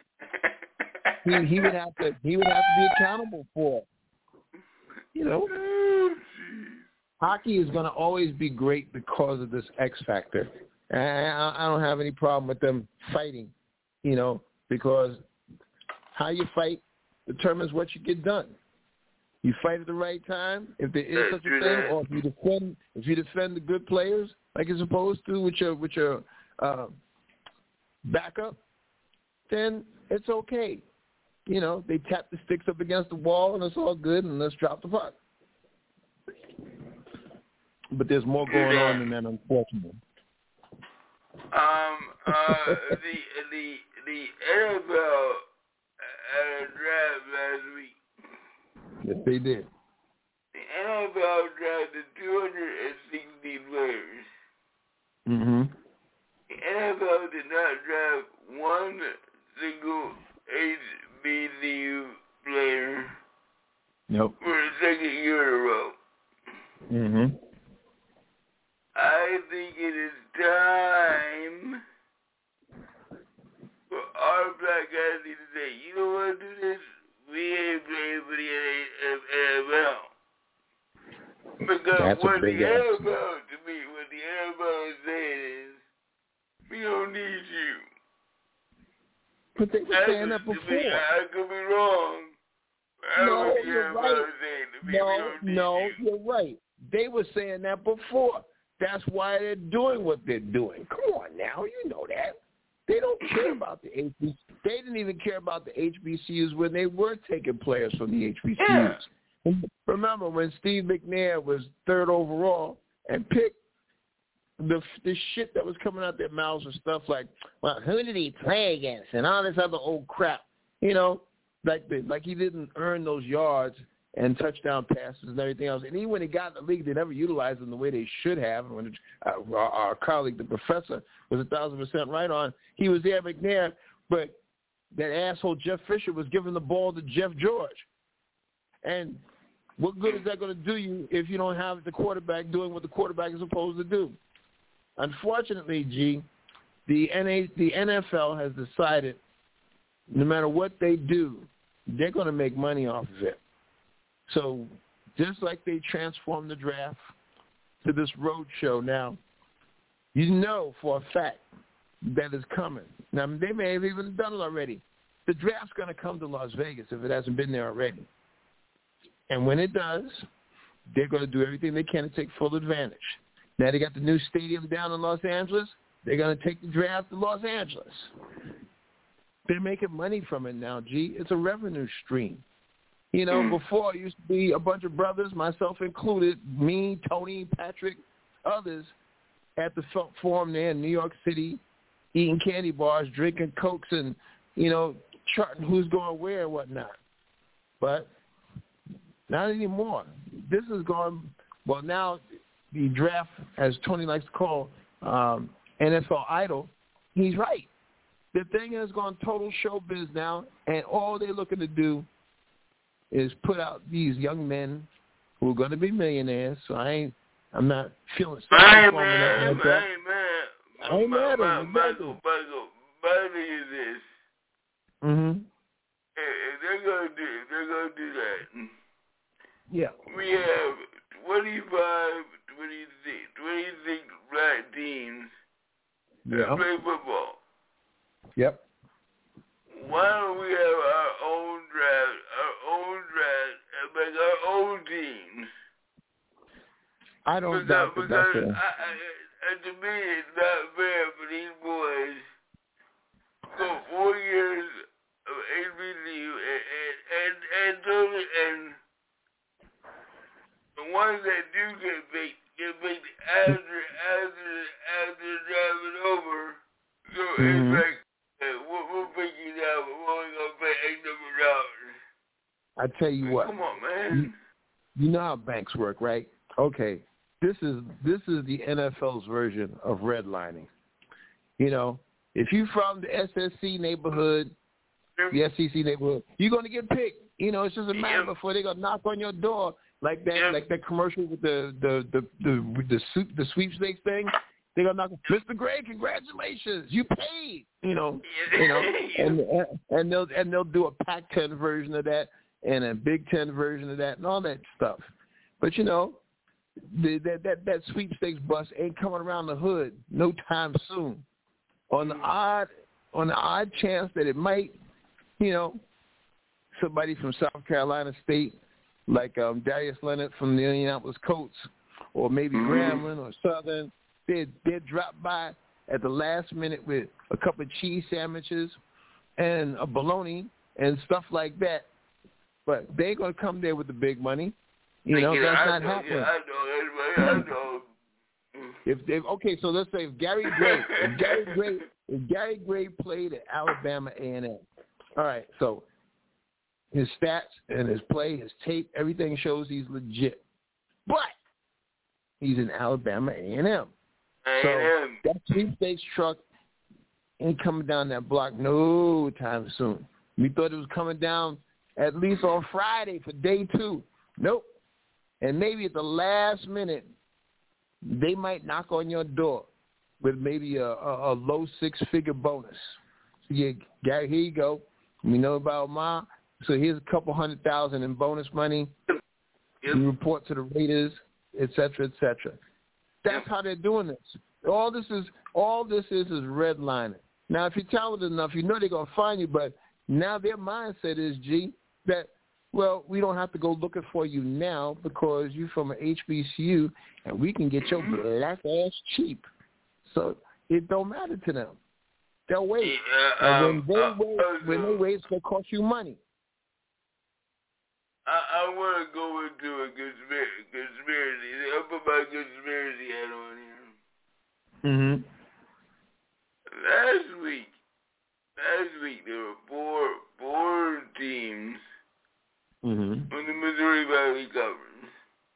Speaker 6: he would have to be accountable for it. Hockey is going to always be great because of this X factor. I don't have any problem with them fighting, because how you fight determines what you get done. You fight at the right time, if there is such a thing, or if you defend the good players like you're supposed to with your backup, then it's okay. They tap the sticks up against the wall and it's all good, and let's drop the puck. But there's more going on than that, unfortunately. The NFL had a draft last week. Yes, they did. The NFL drafted 260 players. Mm-hmm. The NFL did not draft one single HBCU player. Nope. For the second year in a row. Mm-hmm. I think it is time for our black athletes to say, you know what, do this? We ain't playing for the NFL.
Speaker 1: Because
Speaker 6: That's a
Speaker 1: what the
Speaker 6: big ass.
Speaker 1: NFL is saying is, we don't need you.
Speaker 6: But they were saying that before.
Speaker 1: I could be wrong.
Speaker 6: No, you're right. No, you're right. They were saying that before. That's why they're doing what they're doing. Come on now, you know that. They don't care about the HBCUs. They didn't even care about the HBCUs when they were taking players from the HBCUs. Yeah. Remember when Steve McNair was 3rd overall and picked the shit that was coming out their mouths and stuff like, well, who did he play against and all this other old crap, you know, like he didn't earn those yards and touchdown passes and everything else. And even when he got in the league, they never utilized them the way they should have. When our colleague, the professor, was 1,000% right on. He was there, McNair, but that asshole Jeff Fisher was giving the ball to Jeff George. And what good is that going to do you if you don't have the quarterback doing what the quarterback is supposed to do? Unfortunately, G, the NFL has decided no matter what they do, they're going to make money off of it. So just like they transformed the draft to this road show now, you know for a fact that it's coming. Now, they may have even done it already. The draft's going to come to Las Vegas if it hasn't been there already. And when it does, they're going to do everything they can to take full advantage. Now they got the new stadium down in Los Angeles. They're going to take the draft to Los Angeles. They're making money from it now, G. It's a revenue stream. You know, before it used to be a bunch of brothers, myself included, me, Tony, Patrick, others, at the forum there in New York City, eating candy bars, drinking Cokes, and, you know, charting who's going where and whatnot. But not anymore. This is going, well, now the draft, as Tony likes to call NFL Idol, he's right. The thing has gone total showbiz now, and all they're looking to do is put out these young men who are going to be millionaires. So I'm not feeling sorry for them. I ain't mad at them.
Speaker 1: Michael, is this.
Speaker 6: Mm-hmm.
Speaker 1: They're gonna do that.
Speaker 6: Yeah.
Speaker 1: We have 26 black teams that play football.
Speaker 6: Yep.
Speaker 1: Why don't we have our own draft, and make our own teams?
Speaker 6: I don't doubt that that's it.
Speaker 1: To me, it's not fair for these boys to go 4 years of HBCU and the ones that do get picked after the draft is over. So it's like, we'll pick you now, but we're only going to pay X number of dollars.
Speaker 6: I tell you what.
Speaker 1: Come on, man.
Speaker 6: You know how banks work, right? Okay. This is the NFL's version of redlining. You know, if you're from the SSC neighborhood, the SEC neighborhood, you're going to get picked. You know, it's just a matter before they're going to knock on your door like that commercial with the sweepstakes thing. They're gonna knock. Mr. Gray, congratulations, you paid. You know, and they'll do a Pac-10 version of that and a Big Ten version of that and all that stuff. But you know, that sweepstakes bus ain't coming around the hood no time soon. On the odd chance that it might, you know, somebody from South Carolina State like Darius Leonard from the Indianapolis Colts, or maybe Grambling or Southern. They'd drop by at the last minute with a couple of cheese sandwiches and a bologna and stuff like that. But they ain't going to come there with the big money. You know, that's not happening.
Speaker 1: I know.
Speaker 6: Okay, so let's say if Gary Gray played at Alabama A&M. All right, so his stats and his play, his tape, everything shows he's legit. But he's in Alabama A&M. So that sweepstakes truck ain't coming down that block no time soon. We thought it was coming down at least on Friday for day 2. Nope. And maybe at the last minute, they might knock on your door with maybe a low 6-figure bonus. So yeah, Gary, here you go. We know about Ma. So here's a couple $100,000 in bonus money. You report to the Raiders. et cetera, et cetera. That's how they're doing this. All this is redlining. Now, if you're talented enough, you know they're going to find you, but now their mindset is, that, well, we don't have to go looking for you now because you're from an HBCU and we can get your black ass cheap. So it don't matter to them. They'll wait. And when they wait, it's going to cost you money.
Speaker 1: I want to go into a conspiracy. I'll put my conspiracy hat on here.
Speaker 6: Mm-hmm.
Speaker 1: Last week, there were four teams on the Missouri Valley Conference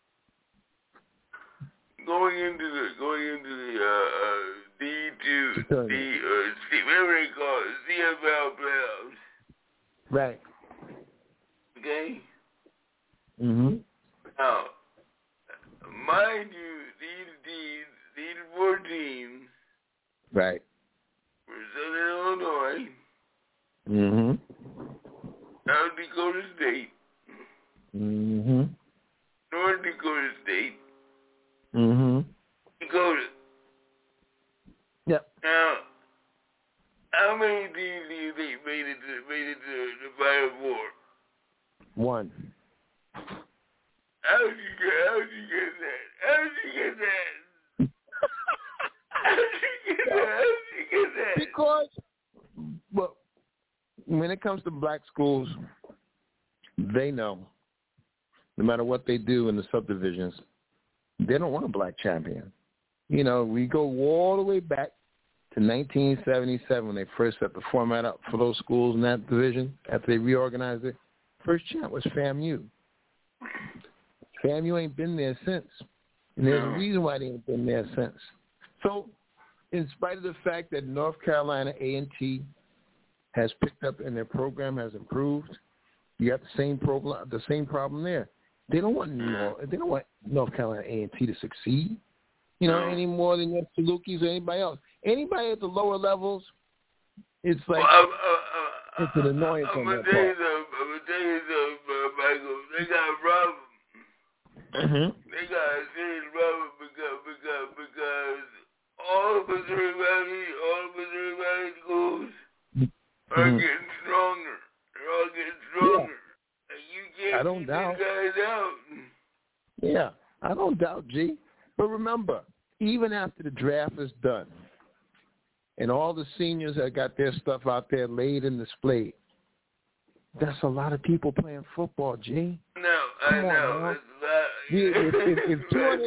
Speaker 1: going into the D2, whatever they call it, CFL playoffs.
Speaker 6: Right.
Speaker 1: Okay.
Speaker 6: Mm-hmm.
Speaker 1: Now, mind you, these four teams,
Speaker 6: right,
Speaker 1: were Southern Illinois, South Dakota State, North Dakota State, Dakota.
Speaker 6: Yep.
Speaker 1: Now, how many teams do you think made it to the Final Four?
Speaker 6: One.
Speaker 1: How'd you get that?
Speaker 6: Because, well, when it comes to black schools, they know, no matter what they do in the subdivisions, they don't want a black champion. You know, we go all the way back to 1977 when they first set the format up for those schools in that division after they reorganized it. First champ was FAMU. FAMU ain't been there since. And there's a reason why they ain't been there since. So, in spite of the fact that North Carolina A&T has picked up and their program has improved, you got the same problem there. They don't want North Carolina A&T to succeed, any more than your Salukis or anybody else. Anybody at the lower levels, it's like it's an annoyance on their part.
Speaker 1: I'm gonna tell you something, Michael. They got a problem. They got a serious problem because all of Missouri Valley schools are getting stronger. They're all getting stronger.
Speaker 6: Yeah.
Speaker 1: And you can't keep these guys out.
Speaker 6: Yeah, I don't doubt, G. But remember, even after the draft is done and all the seniors that got their stuff out there laid and displayed, that's a lot of people playing football, G.
Speaker 1: No, I know.
Speaker 6: If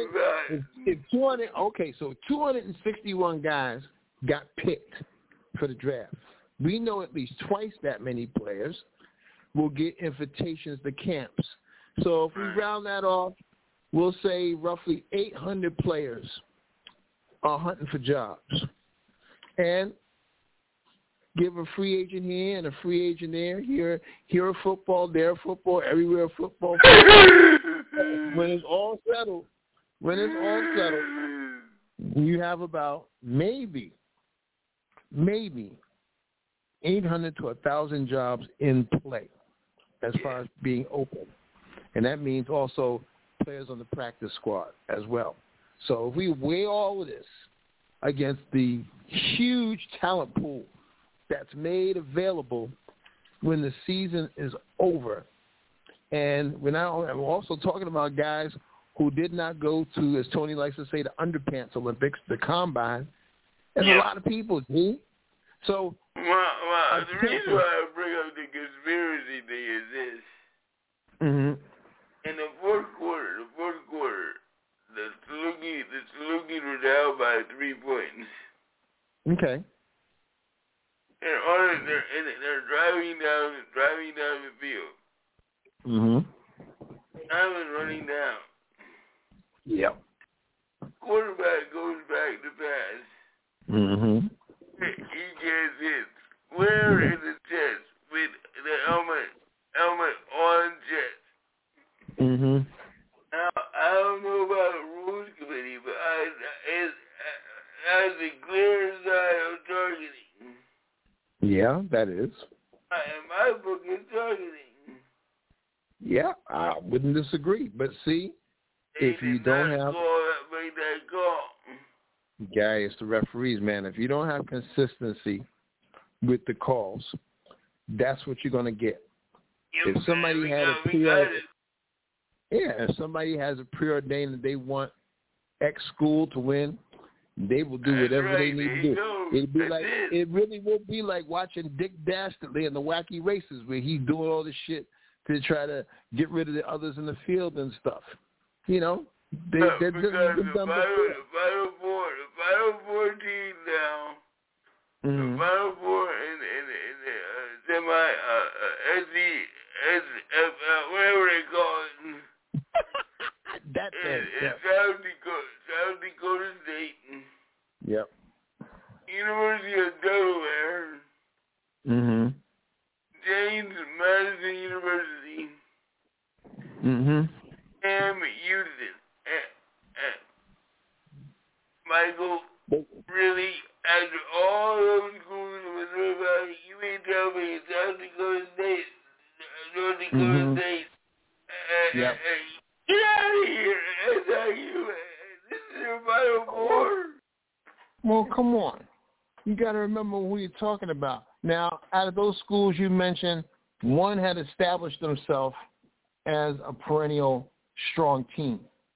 Speaker 6: 261 guys got picked for the draft, we know at least twice that many players will get invitations to camps. So if we round that off, we'll say roughly 800 players are hunting for jobs. And give a free agent here and a free agent there. Here a football, there a football, everywhere a football. When it's all settled, you have about maybe 800 to 1,000 jobs in play as far as being open. And that means also players on the practice squad as well. So if we weigh all of this against the huge talent pool that's made available when the season is over, and we're also talking about guys who did not go to, as Tony likes to say, the underpants Olympics, the combine. There's a lot of people, G. So,
Speaker 1: the reason why I bring up the conspiracy thing is this. In the fourth quarter, the Salukis were down by 3 points.
Speaker 6: Okay.
Speaker 1: They're driving down the field. Time is running down.
Speaker 6: Yep.
Speaker 1: Quarterback goes back to pass. He gets hit square in the chest with the helmet on chest. Now, I don't know about the rules committee, but it has a clear sign of targeting.
Speaker 6: Yeah, that is.
Speaker 1: In my book, it's targeting.
Speaker 6: Yeah, I wouldn't disagree. But see, if you don't have
Speaker 1: make that call.
Speaker 6: Guy, it's the referees, man. If you don't have consistency with the calls, that's what you're gonna get.
Speaker 1: Yep,
Speaker 6: If somebody if somebody has a preordained that they want X school to win, they will do whatever they need to do. It'd be like it really will be like watching Dick Dastardly in the Wacky Races, where he's doing all this shit to try to get rid of the others in the field and stuff. You know,
Speaker 1: because the Final Four team now, the Final Four in the SCFL, whatever they call it.
Speaker 6: That's it.
Speaker 1: South Dakota State.
Speaker 6: Yep.
Speaker 1: University of Delaware. James Madison University. Cam Houston. Michael, really, after all those schools in Missouri Valley, you ain't tell me South Dakota State, North Dakota State.
Speaker 6: Yep.
Speaker 1: Get out of here, SIU. This is your Final Four.
Speaker 6: Well, come on. You got to remember who you're talking about. Now, out of those schools you mentioned, one had established themselves as a perennial strong team.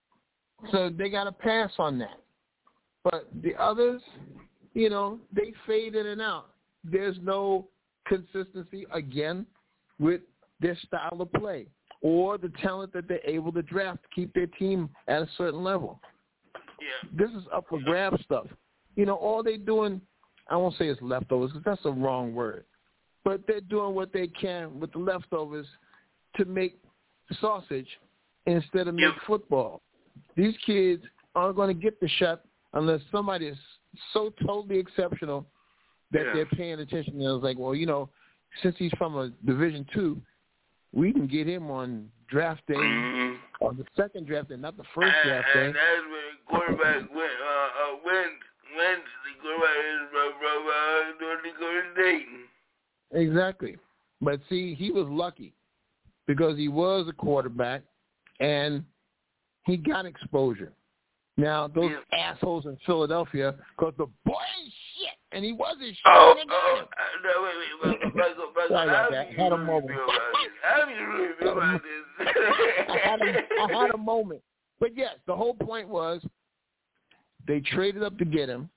Speaker 6: So they got to pass on that. But the others, you know, they fade in and out. There's no consistency, again, with their style of play or the talent that they're able to draft to keep their team at a certain level.
Speaker 1: Yeah.
Speaker 6: This is up for grab stuff. You know, all they're doing, I won't say it's leftovers because that's a wrong word, but they're doing what they can with the leftovers to make sausage instead of make football. These kids aren't going to get the shot unless somebody is so totally exceptional that they're paying attention. And it's like, well, you know, since he's from a Division II, we can get him on draft day, or the second draft day, not the first draft day.
Speaker 1: And that's when the quarterback wins. The quarterback is from North Dakota State.
Speaker 6: Exactly. But see, he was lucky because he was a quarterback and he got exposure. Now, those assholes in Philadelphia, because the boy ain't shit, and he wasn't shit.
Speaker 1: No, wait.
Speaker 6: Sorry about that. I had a moment.
Speaker 1: How do you really feel about this?
Speaker 6: I had a moment. But, yes, the whole point was they traded up to get him,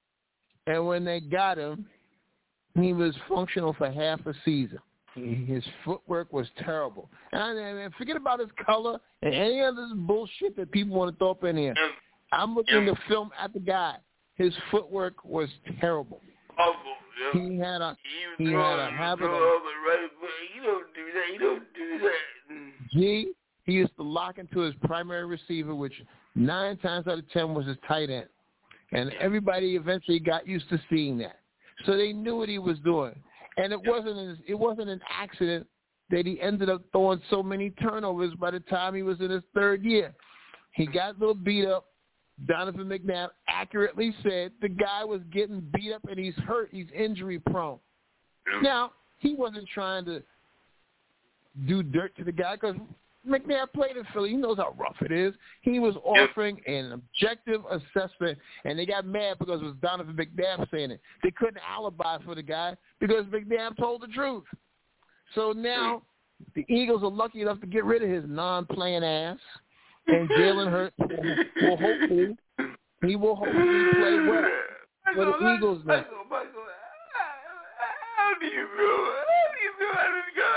Speaker 6: and when they got him, he was functional for half a season. His footwork was terrible. And forget about his color and any other bullshit that people want to throw up in here. I'm looking to film at the guy. His footwork was terrible.
Speaker 1: Awful.
Speaker 6: He had a habit of.
Speaker 1: You don't do that.
Speaker 6: He used to lock into his primary receiver, which 9 times out of 10 was his tight end, and everybody eventually got used to seeing that. So they knew what he was doing, and it wasn't an accident that he ended up throwing so many turnovers by the time he was in his third year. He got a little beat up. Donovan McNabb accurately said the guy was getting beat up and he's hurt. He's injury prone. Now, he wasn't trying to do dirt to the guy because McNabb played in Philly. He knows how rough it is. He was offering an objective assessment, and they got mad because it was Donovan McNabb saying it. They couldn't alibi for the guy because McNabb told the truth. So now the Eagles are lucky enough to get rid of his non-playing ass. And Jalen Hurts will hopefully play well for the Eagles now.
Speaker 1: Michael, how do you feel about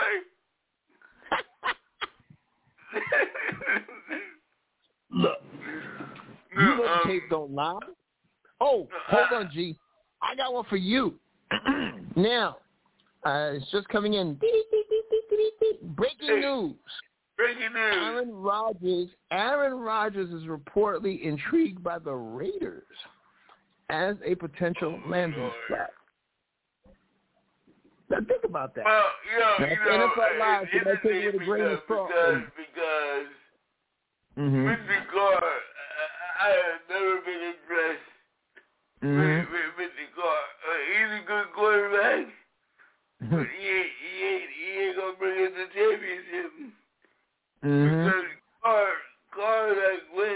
Speaker 1: this guy?
Speaker 6: Look, you know the tape don't lie. Oh, hold on, G. I got one for you. Now, it's just coming in. Breaking news.
Speaker 1: Breaking news.
Speaker 6: Aaron Rodgers is reportedly intrigued by the Raiders as a potential landing spot. Now think about that.
Speaker 1: Well,
Speaker 6: NFL Live,
Speaker 1: it's interesting because Mr. Carr, I have never been impressed with Mr. Carr. He's a good quarterback, but he ain't gonna bring us the championship. Because Carr like wins.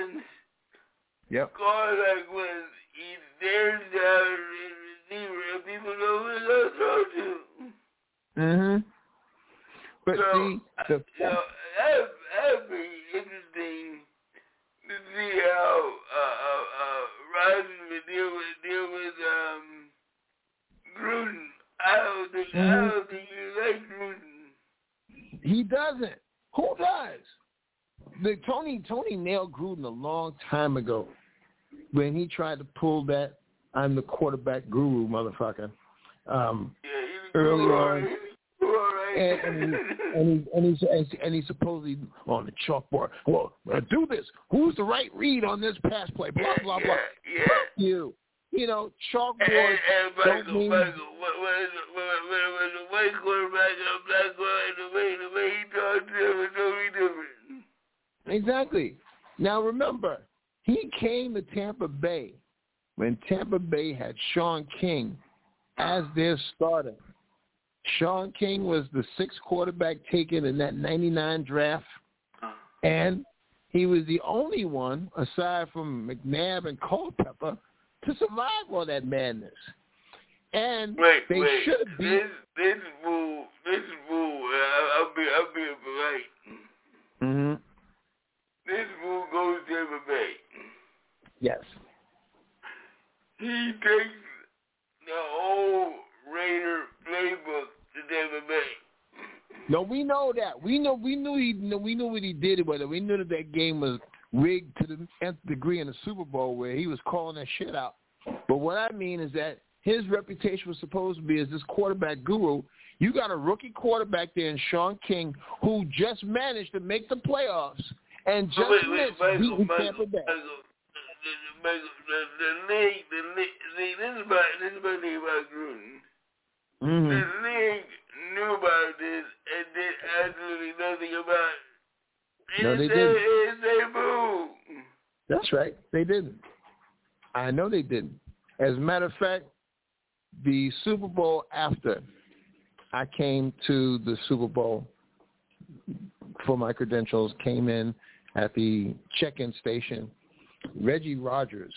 Speaker 1: quarterback was he stares down the receiver and people know who he's going to throw to.
Speaker 6: Mm-hmm. But
Speaker 1: so,
Speaker 6: see,
Speaker 1: that'd be interesting to see how Rodgers would deal with Gruden. I don't think he likes Gruden.
Speaker 6: He doesn't. Who does? Tony nailed Gruden a long time ago when he tried to pull that "I'm the quarterback guru" motherfucker. Early on. And he's supposedly on the chalkboard. Well, do this. Who's the right read on this pass play? Blah blah blah. You know, chalkboard.
Speaker 1: And Michael, when the white quarterback and a black quarterback, the way he talks to him is totally different.
Speaker 6: Exactly. Now remember, he came to Tampa Bay when Tampa Bay had Sean King as their starter. Sean King was the sixth quarterback taken in that 99 draft, and he was the only one, aside from McNabb and Culpepper, to survive all that madness. And they should be.
Speaker 1: This fool, I'll be polite.
Speaker 6: Mm-hmm.
Speaker 1: This fool goes to Tampa Bay.
Speaker 6: Yes.
Speaker 1: He takes the whole Raider playbook to Tampa Bay.
Speaker 6: No, we know that. We knew what he did with it. We knew that game was rigged to the nth degree in the Super Bowl where he was calling that shit out. But what I mean is that his reputation was supposed to be as this quarterback guru. You got a rookie quarterback there in Sean King who just managed to make the playoffs and just missed beating Tampa Bay.
Speaker 1: The league, this is about Gruden.
Speaker 6: Mm-hmm.
Speaker 1: The league knew about this and did absolutely nothing about it.
Speaker 6: No, they didn't.
Speaker 1: They boo.
Speaker 6: That's right. They didn't. I know they didn't. As a matter of fact, the Super Bowl after I came to the Super Bowl for my credentials, came in at the check-in station. Reggie Roberts,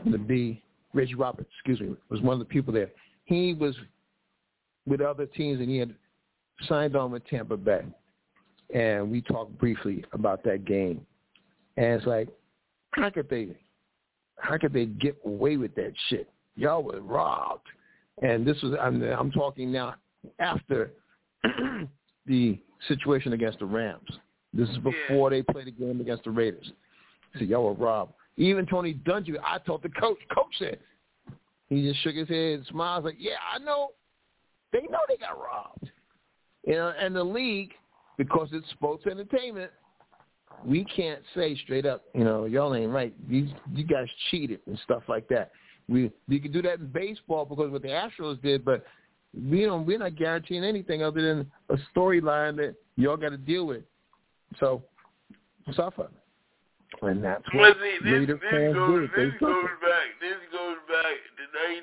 Speaker 6: was one of the people there. He was with other teams, and he had signed on with Tampa Bay. And we talked briefly about that game. And it's like, how could they get away with that shit? Y'all were robbed. And this was, I'm talking now after the situation against the Rams. This is before they played the game against the Raiders. So y'all were robbed. Even Tony Dungy, I told the coach said, he just shook his head and smiled like, yeah, I know. They know they got robbed. You know, and the league, because it's sports entertainment, we can't say straight up, you know, y'all ain't right. You guys cheated and stuff like that. We can do that in baseball because what the Astros did, but we're not guaranteeing anything other than a storyline that y'all got to deal with. So suffer. And that's what Raider fans do.
Speaker 1: This goes back to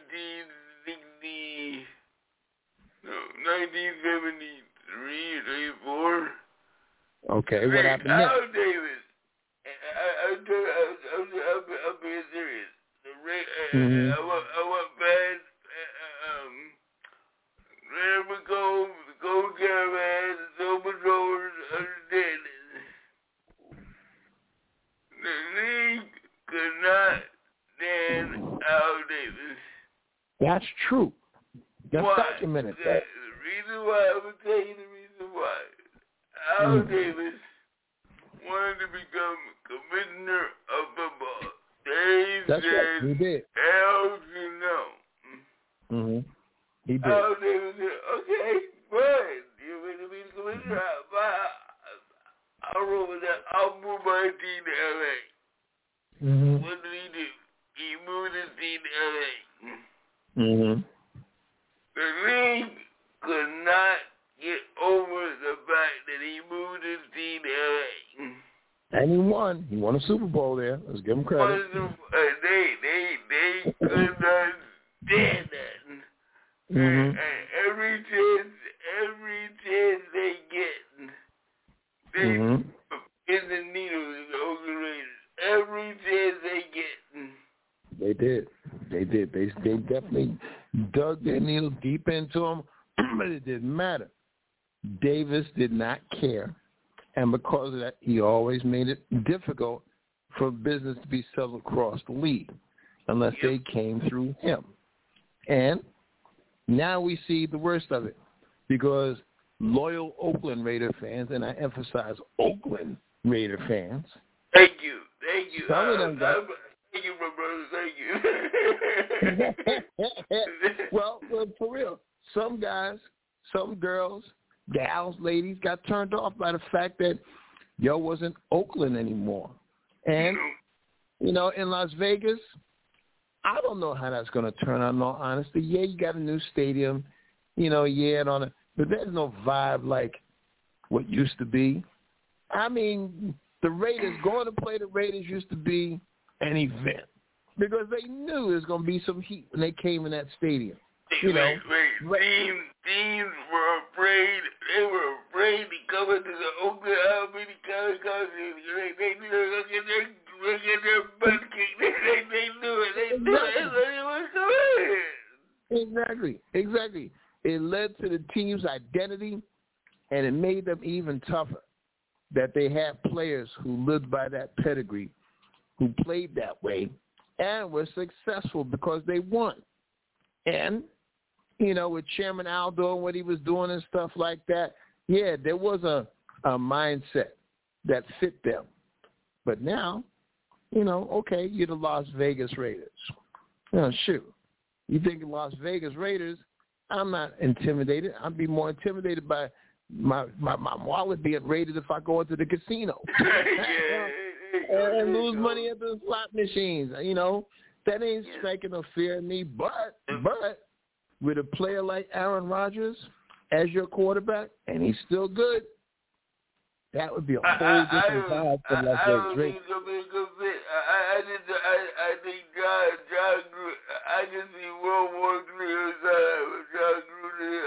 Speaker 1: 1973 or 1974.
Speaker 6: Okay, what happened next?
Speaker 1: Al Davis. I'm being serious. I want bad. There we go. The Gold Caravan, the Soul Patrollers, understand it. The league could not stand Al Davis.
Speaker 6: That's true. That's
Speaker 1: why?
Speaker 6: documented.
Speaker 1: The reason why, I'm going to tell you the reason why. Al Davis wanted to become commissioner of football.
Speaker 6: That's right. He did.
Speaker 1: Hell you know.
Speaker 6: Mm-hmm. He did.
Speaker 1: Al Davis said, okay, fine. You want to be the commissioner? I'll roll with that. I'll move my team to L.A.
Speaker 6: Mm-hmm.
Speaker 1: What did he do? He moved his team to L.A.
Speaker 6: Mm-hmm.
Speaker 1: The league could not get over the fact that he moved his team to L.A.
Speaker 6: And he won. He won a Super Bowl there. Let's give him credit.
Speaker 1: They could not stand that.
Speaker 6: Mm-hmm.
Speaker 1: And every chance they get, they in the needles in the Oakland Raiders. Every chance they get,
Speaker 6: They did. They definitely dug their needle deep into him, but it didn't matter. Davis did not care, and because of that, he always made it difficult for business to be settled across the league unless they came through him. And now we see the worst of it because loyal Oakland Raider fans, and I emphasize Oakland Raider fans.
Speaker 1: Thank you.
Speaker 6: Some of them guys.
Speaker 1: Thank you, my brother. Thank you.
Speaker 6: well, for real, some guys, some girls, gals, ladies got turned off by the fact that wasn't Oakland anymore. And, in Las Vegas, I don't know how that's going to turn out, in all honesty. Yeah, you got a new stadium, but there's no vibe like what used to be. I mean, the Raiders, going to play the Raiders used to be an event because they knew there was going to be some heat when they came in that stadium.
Speaker 1: Teams were afraid. They were afraid to come into the Oakland Alameda County Coliseum. They knew they were going to get their butt kicked. They knew it. They knew it. It was coming.
Speaker 6: Exactly. It led to the team's identity, and it made them even tougher that they had players who lived by that pedigree, who played that way, and were successful because they won. And, with Chairman Aldo and what he was doing and stuff like that, yeah, there was a mindset that fit them. But now, okay, you're the Las Vegas Raiders. Shoot. You think the Las Vegas Raiders, I'm not intimidated. I'd be more intimidated by my wallet being raided if I go into the casino and lose money at the slot machines. That ain't striking no fear in me. But with a player like Aaron Rodgers as your quarterback, and he's still good, that would be a whole different vibe for Las Vegas Raiders.
Speaker 1: I think John Gruden. I can see World War III outside with John Gruden.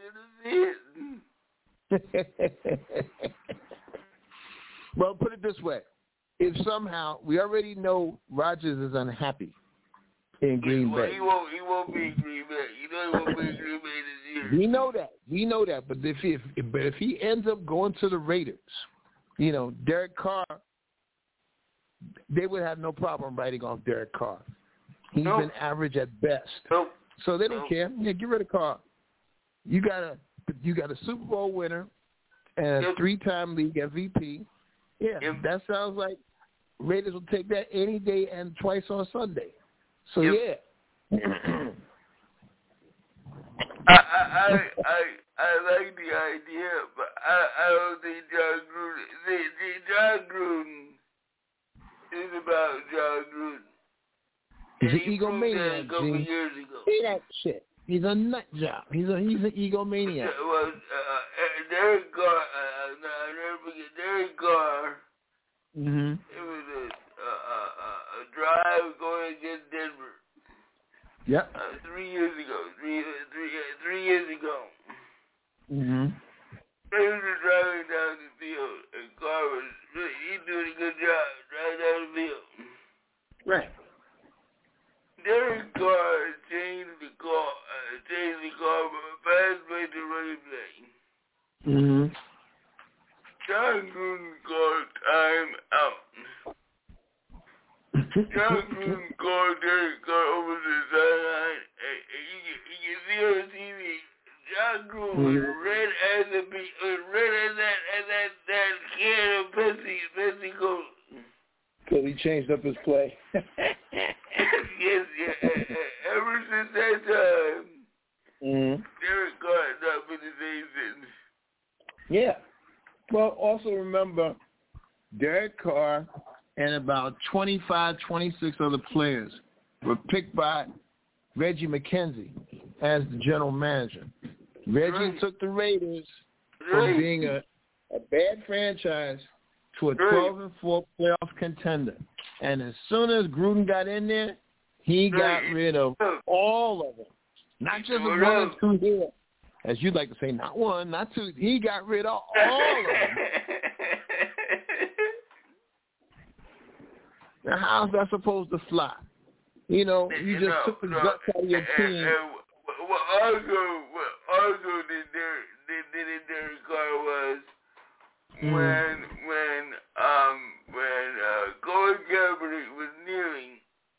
Speaker 1: I can see it.
Speaker 6: Well, put it this way. If somehow we already know Rodgers is unhappy in Green Bay.
Speaker 1: He won't be in Green Bay. He won't be in Green Bay this year.
Speaker 6: We know that. But if he ends up going to the Raiders, Derek Carr, they would have no problem writing off Derek Carr. He's been average at best. So they don't care. Yeah, get rid of Carr. You got a Super Bowl winner and a 3-time league MVP. Yeah, that sounds like Raiders will take that any day and twice on Sunday. So yeah.
Speaker 1: I like the idea, but I don't think John Gruden is about John Gruden.
Speaker 6: He's an egomaniac,
Speaker 1: a couple years ago.
Speaker 6: See that shit. He's a nut job. He's an egomaniac.
Speaker 1: Well, Derek Carr, I'll never forget Derek Carr.
Speaker 6: Mm-hmm.
Speaker 1: It was a drive going against Denver.
Speaker 6: Yep.
Speaker 1: 3 years ago. 3 years ago.
Speaker 6: Mm-hmm.
Speaker 1: They were driving down the field, and Carr was doing a good job driving down the field.
Speaker 6: Right.
Speaker 1: Derek Carr changed the car from a fast play to running play.
Speaker 6: Mm-hmm.
Speaker 1: John Gruden called time out. John Gruden called Derek Carr over the sideline. You can see on the TV. John Gruden was red as that can of Pepsi Cola.
Speaker 6: Because he changed up his play.
Speaker 1: Yes. Ever since that time, Derek Carr has not been the same since.
Speaker 6: Yeah. Well, also remember, Derek Carr and about 25, 26 other players were picked by Reggie McKenzie as the general manager. Reggie took the Raiders from being a bad franchise to a 12-4 playoff contender. And as soon as Gruden got in there, he got rid of all of them. Not just one or two here. As you'd like to say, not one, not two. He got rid of all of them. Now, how's that supposed to fly? You know, you just took the guts out of your team.
Speaker 1: What also did in their car was when Colin Kaepernick was kneeling.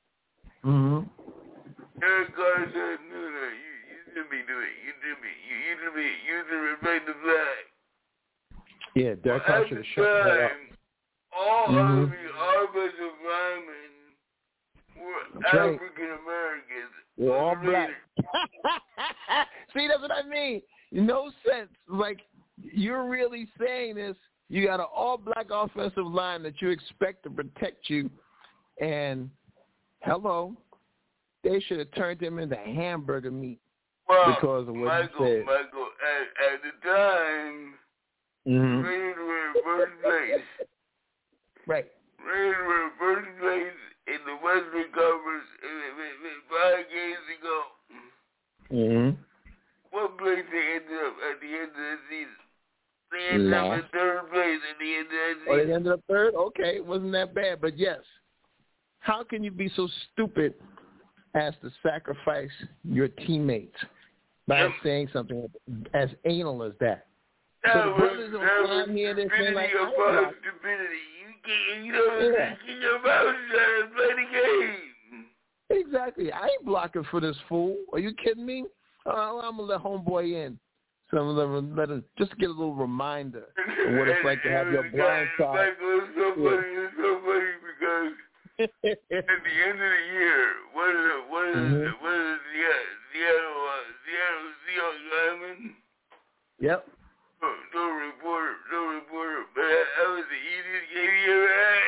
Speaker 1: Derek Carr said, "No, you shouldn't be doing it. You should respect the flag."
Speaker 6: Yeah, Derek Carr should have shut that up.
Speaker 1: All of the offensive linemen were African Americans.
Speaker 6: We're all black. See, that's what I mean. No sense. Like, you're really saying this. You got an all-black offensive line that you expect to protect you, and hello, they should have turned him into hamburger meat because of what he said.
Speaker 1: Michael, at the time, Raiders were in first place. Right. Raiders were in first place in the Western Conference 5 games ago. What place they ended up at the end of the season? They ended up in third place at the end of the season.
Speaker 6: Oh, they ended up third? Okay, it wasn't that bad. But yes, how can you be so stupid as to sacrifice your teammates by saying something as anal as that? So the brothers don't come here and say like,
Speaker 1: stupidity. You your mouth shut and play the game.
Speaker 6: Exactly. I ain't blocking for this fool. Are you kidding me? I'm gonna let homeboy in. So I'm gonna let him just get a little reminder of what it's like to have your blind side.
Speaker 1: It's so funny because at the end of the year, what is Seattle Seahawks lineman?
Speaker 6: Yep.
Speaker 1: No reporter, but that was the easiest game you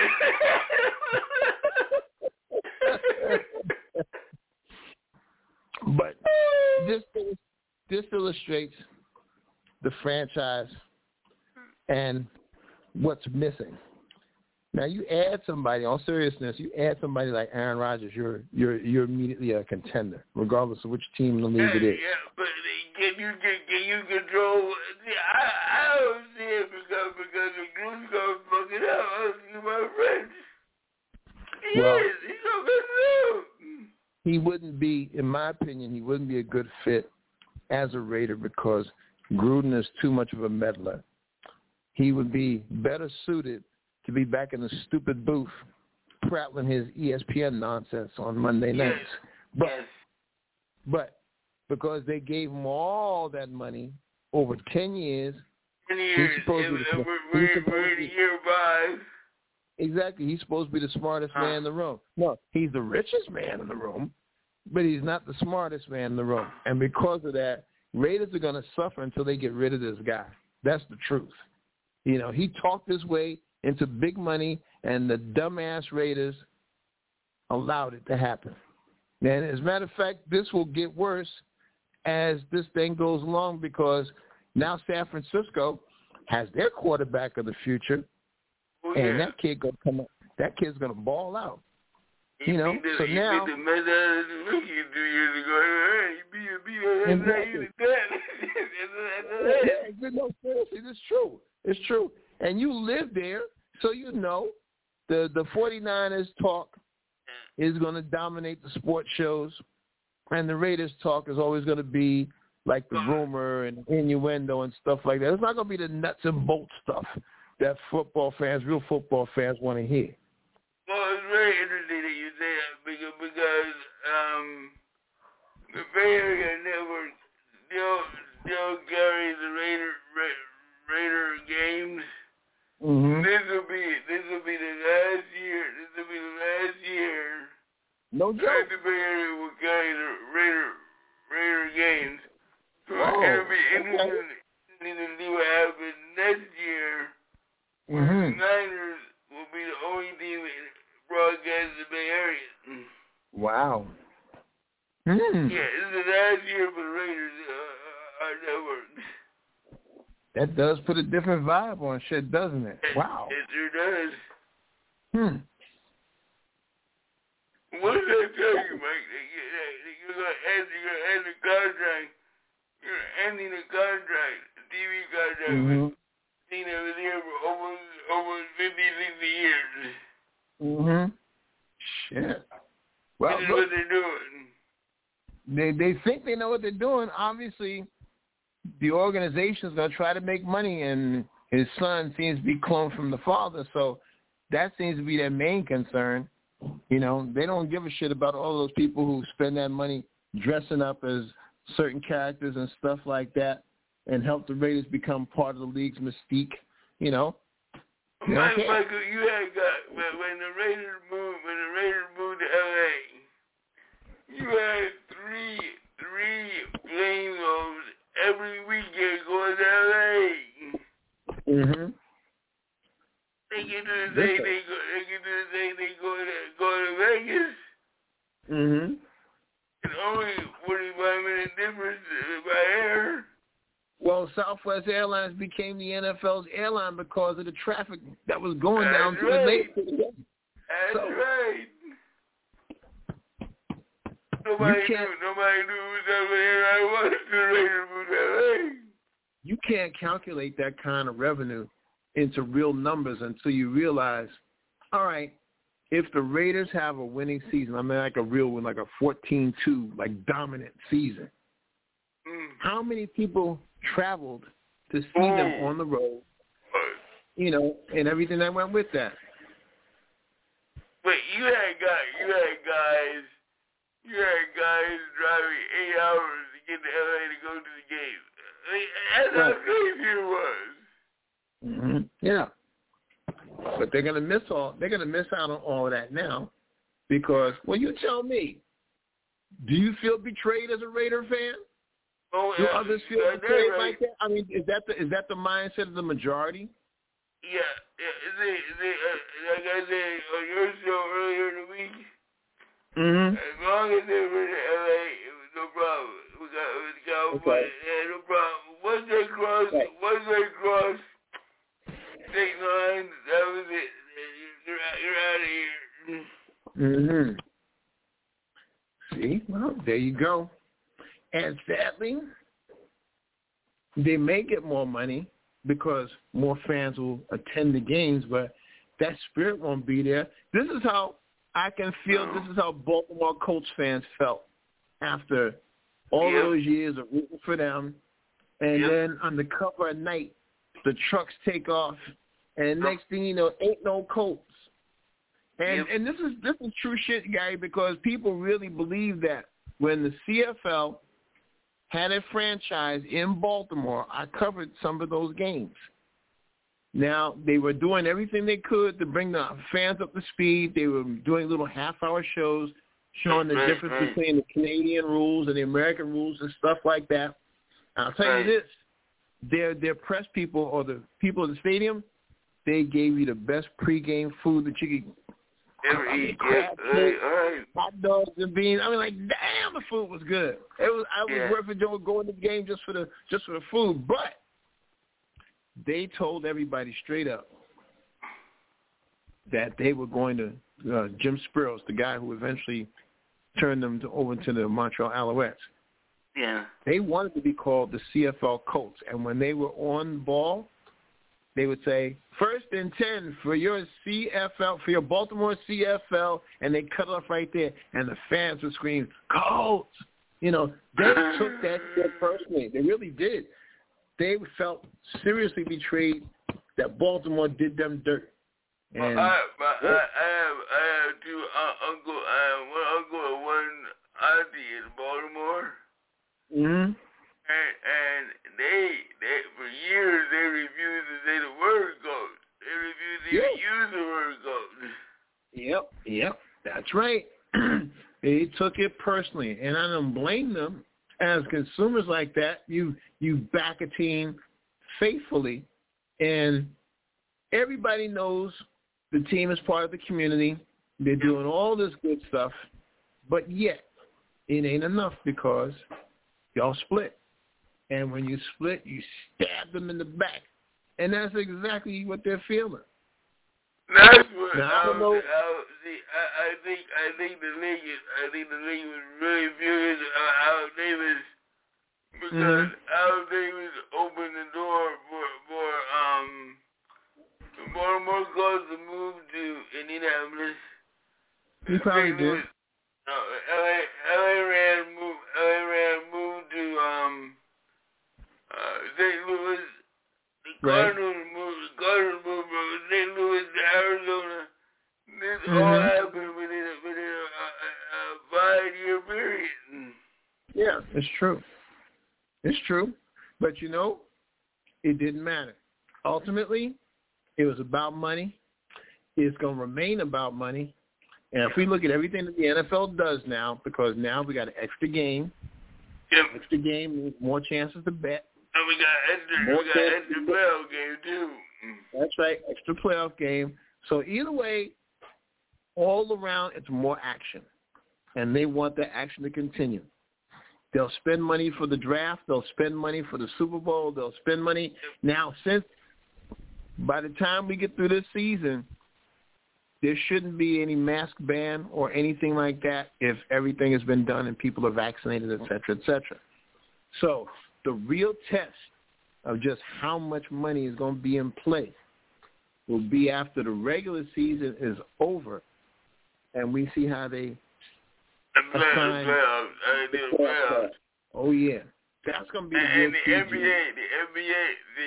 Speaker 1: ever had.
Speaker 6: But this illustrates the franchise and what's missing. Now, you add somebody, on seriousness, you add somebody like Aaron Rodgers, you're immediately a contender, regardless of which team in the league it is.
Speaker 1: Yeah, but can you control? I don't see it because the Groot's gonna fuck it up. I don't see my friends. He's gonna mess it up.
Speaker 6: He wouldn't be, in my opinion, he wouldn't be a good fit as a Raider because Gruden is too much of a meddler. He would be better suited to be back in the stupid booth prattling his ESPN nonsense on Monday nights. But because they gave him all that money over 10 years, he's supposed to be the
Speaker 1: year 5.
Speaker 6: Exactly. He's supposed to be the smartest man in the room. No, he's the richest man in the room, but he's not the smartest man in the room. And because of that, Raiders are going to suffer until they get rid of this guy. That's the truth. You know, he talked his way into big money, and the dumbass Raiders allowed it to happen. And as a matter of fact, this will get worse as this thing goes along because now San Francisco has their quarterback of the future, and that kid gonna come up. That kid's gonna ball out. You know, so now.
Speaker 1: You beat the Mets out of the league 2 years ago. You beat
Speaker 6: No, seriously, it's true. It's true. And you live there, so you know the 49ers talk is going to dominate the sports shows, and the Raiders talk is always going to be like the rumor and innuendo and stuff like that. It's not going to be the nuts and bolts stuff that real football fans want to hear.
Speaker 1: Well, it's very interesting that you say that because the Bay Area Network still carries the Raider games.
Speaker 6: Mm-hmm.
Speaker 1: This will be the last year.
Speaker 6: No joke.
Speaker 1: The Bay Area will carry the Raider games. So it'll be interesting to see what happens next year. The Niners will be the only team broadcast in the Bay Area.
Speaker 6: Wow.
Speaker 1: Yeah, this is the last year for the Raiders network.
Speaker 6: That does put a different vibe on shit, doesn't it? Wow.
Speaker 1: It sure does. What did I tell you, Mike? You're going to end the contract. You're ending the contract, the TV contract with Cena was here for almost 50, 60 years.
Speaker 6: Shit. Well, look,
Speaker 1: what they're doing.
Speaker 6: They think they know what they're doing. Obviously, the organization's going to try to make money, and his son seems to be cloned from the father, so that seems to be their main concern. You know, they don't give a shit about all those people who spend that money dressing up as certain characters and stuff like that and help the Raiders become part of the league's mystique, you know.
Speaker 1: Michael, you had got when the Raiders moved to LA, you had three plane loads every weekend going to LA.
Speaker 6: Mhm.
Speaker 1: They can do the same thing. They go to Vegas.
Speaker 6: Mhm.
Speaker 1: And only 45-minute difference by air.
Speaker 6: Well, Southwest Airlines became the NFL's airline because of the traffic that was going down to the lake.
Speaker 1: That's right. Nobody knew that airline was the Raiders moved to LA.
Speaker 6: You can't calculate that kind of revenue into real numbers until you realize, all right, if the Raiders have a winning season, I mean like a real one, like a 14-2, like dominant season, how many people traveled to see them on the road, you know, and everything that went with that?
Speaker 1: But you had guys driving 8 hours to get to LA to go to the game. That's how crazy it was.
Speaker 6: Mm-hmm. Yeah, but they're gonna miss out on all of that now because, well, you tell me, do you feel betrayed as a Raider fan? Do others feel betrayed like that? I mean, is that the mindset of the majority?
Speaker 1: Yeah. Like I said on your show earlier in the week, as long as they were in LA, it was no problem. We got Cowboys, no problem. Once they crossed state line, that was it. You're out of here.
Speaker 6: See, well, there you go. And sadly, they may get more money because more fans will attend the games, but that spirit won't be there. This is how I can feel. This is how Baltimore Colts fans felt after all those years of rooting for them. And then on the cover at night, the trucks take off, and next thing you know, ain't no Colts. And this is true shit, Gary, because people really believe that when the CFL had a franchise in Baltimore, I covered some of those games. Now, they were doing everything they could to bring the fans up to speed. They were doing little half-hour shows showing the difference between the Canadian rules and the American rules and stuff like that. I'll tell you this, their press people or the people in the stadium, they gave you the best pregame food that you could crab cake, hot dogs and beans. I mean, like, damn, the food was good. I was worth it going to the game just for the food. But they told everybody straight up that they were going to Jim Spiros, the guy who eventually turned them over to the Montreal Alouettes.
Speaker 1: Yeah.
Speaker 6: They wanted to be called the CFL Colts, and when they were on ball, they would say, 1st and 10 for your CFL, for your Baltimore CFL, and they cut off right there, and the fans would scream, Colts! You know, they took that shit personally. They really did. They felt seriously betrayed that Baltimore did them dirt. And
Speaker 1: I have two uncles. I have one uncle and one auntie in Baltimore.
Speaker 6: Mm-hmm.
Speaker 1: And they for years they refused to say the word goat. They refused to even use the word goat.
Speaker 6: Yep, that's right. They took it personally, and I don't blame them. As consumers like that, you back a team faithfully, and everybody knows the team is part of the community. They're doing all this good stuff, but yet it ain't enough because y'all split. And when you split, you stab them in the back. And that's exactly what they're feeling.
Speaker 1: That's what
Speaker 6: now, I don't know.
Speaker 1: I think the league was really furious about Al Davis because Al Davis opened the door for Baltimore Colts to move to Indianapolis.
Speaker 6: He probably did.
Speaker 1: Cardinals moved from St. Louis to Arizona. This all happened within a 5-year period.
Speaker 6: Yeah, it's true. It's true. But, you know, it didn't matter. Ultimately, it was about money. It's going to remain about money. And if we look at everything that the NFL does now, because now we got an extra game.
Speaker 1: Yep.
Speaker 6: Extra game means more chances to bet.
Speaker 1: And we got extra playoff game, too.
Speaker 6: That's right, extra playoff game. So either way, all around, it's more action. And they want that action to continue. They'll spend money for the draft. They'll spend money for the Super Bowl. They'll spend money. Now, since by the time we get through this season, there shouldn't be any mask ban or anything like that if everything has been done and people are vaccinated, et cetera, et cetera. So the real test of just how much money is going to be in play will be after the regular season is over and we see how they assign. Oh, yeah. That's going to be the real
Speaker 1: the NBA,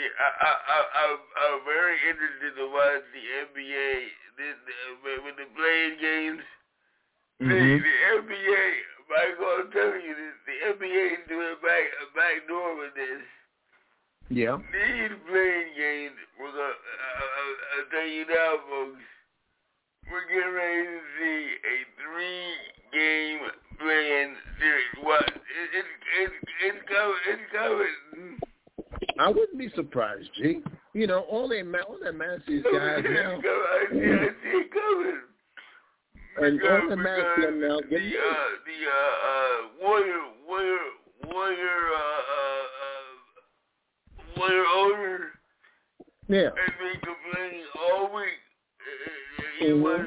Speaker 1: I'm very interested to watch the NBA with the playing games. The NBA, Michael, I'm telling you this, the NBA is doing a back door with this.
Speaker 6: Yeah.
Speaker 1: These playing games, I'll tell you now, folks, we're getting ready to see a 3-game playing series. What? It's coming.
Speaker 6: I wouldn't be surprised, G. You know, all that matters to these guys now.
Speaker 1: I see it coming.
Speaker 6: And all that matters to them now.
Speaker 1: The Warrior owner
Speaker 6: yeah.
Speaker 1: has been complaining all week. He was a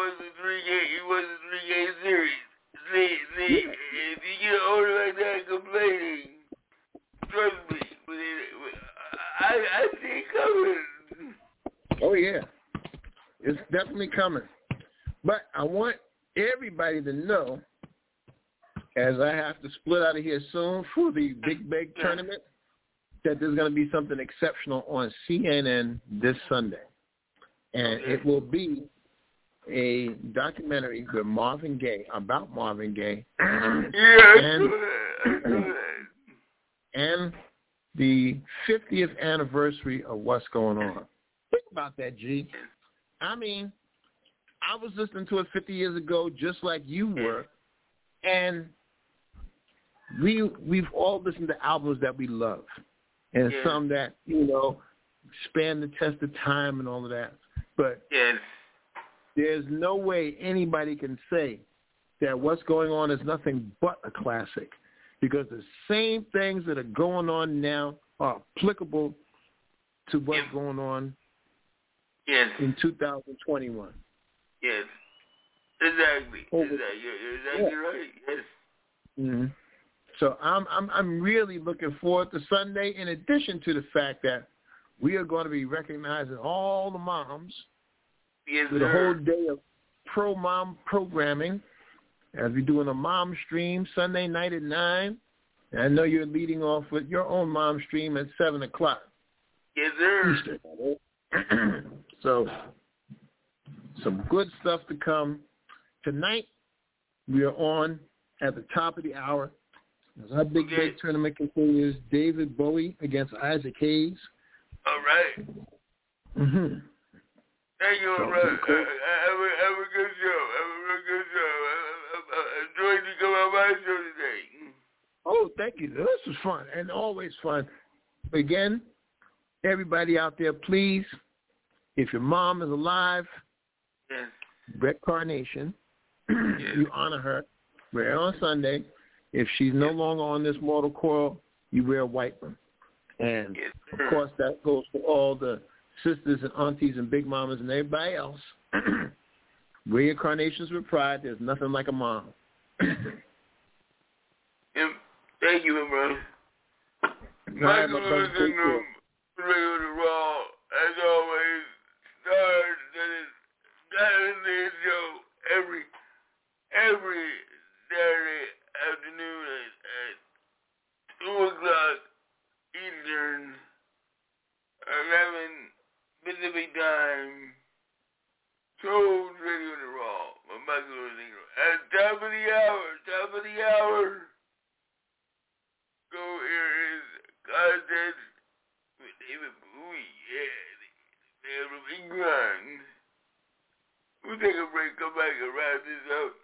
Speaker 1: 3-game series. See, if you get an owner like that complaining, trust me, I see it coming.
Speaker 6: Oh, yeah. It's definitely coming. But I want everybody to know, as I have to split out of here soon for the Big Bag tournament, that there's going to be something exceptional on CNN this Sunday. And it will be a documentary with Marvin Gaye, about Marvin Gaye. And the 50th anniversary of what's going on. Think about that, G. I mean, I was listening to it 50 years ago just like you were, and we've all listened to albums that we love, and some that, you know, span the test of time and all of that. But there's no way anybody can say that what's going on is nothing but a classic, because the same things that are going on now are applicable to what's going on in 2021.
Speaker 1: Yes, exactly. You're exactly right. Yes.
Speaker 6: Mm-hmm. So I'm really looking forward to Sunday. In addition to the fact that we are going to be recognizing all the moms with a whole day of pro-mom programming, as we're doing a mom stream Sunday night at 9. And I know you're leading off with your own mom stream at 7 o'clock.
Speaker 1: Yes, sir.
Speaker 6: Eastern. So some good stuff to come. Tonight, we are on at the top of the hour. As our Big Big tournament continues, David Bowie against Isaac Hayes.
Speaker 1: All right.
Speaker 6: Mm-hmm.
Speaker 1: Thank you,
Speaker 6: so,
Speaker 1: brother. Have a good show. Enjoyed you come on my show today.
Speaker 6: Oh, thank you. This was fun, and always fun. Again, everybody out there, please, if your mom is alive, Brett Carnation, you honor her. Wear it on Sunday. If she's no longer on this mortal coil, you wear a white one. And, of course, that goes for all the sisters and aunties and big mamas and everybody else. Wear your carnations with pride. There's nothing like a mom.
Speaker 1: Thank you, brother. Michael Lewis in the Radio to Raw, as always, stars that is Saturday show every Saturday afternoon at 2 o'clock Eastern, 11 Top of the hour. So here is Contest with David Bowie and David Grind. We'll take a break, come back and wrap this up.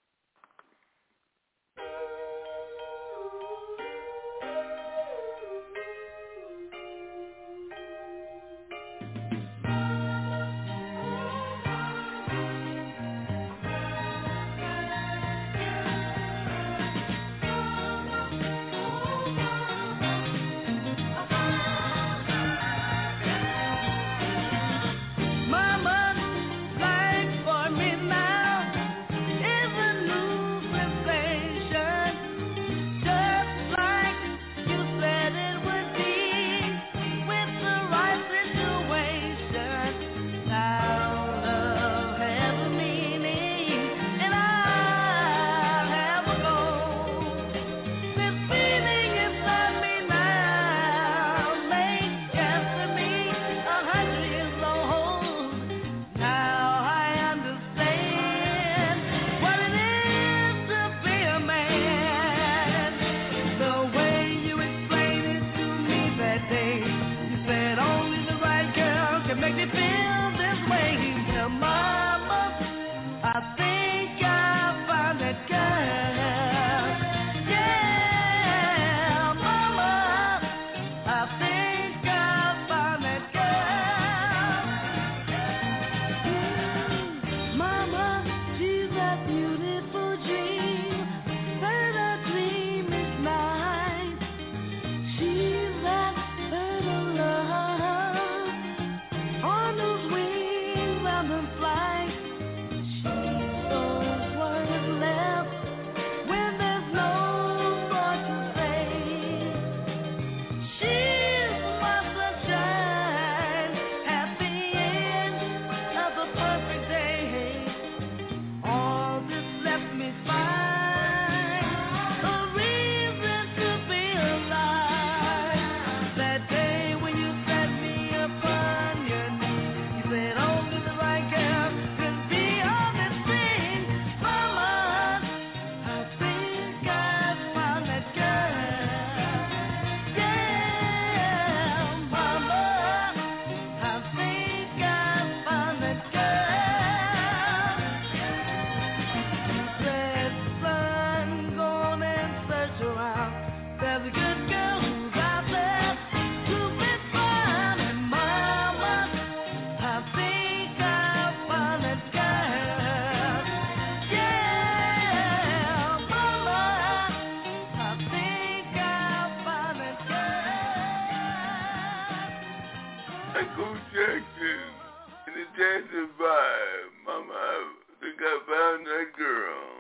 Speaker 1: Michael Jackson in the dancing vibe. Mama, I think I found that girl.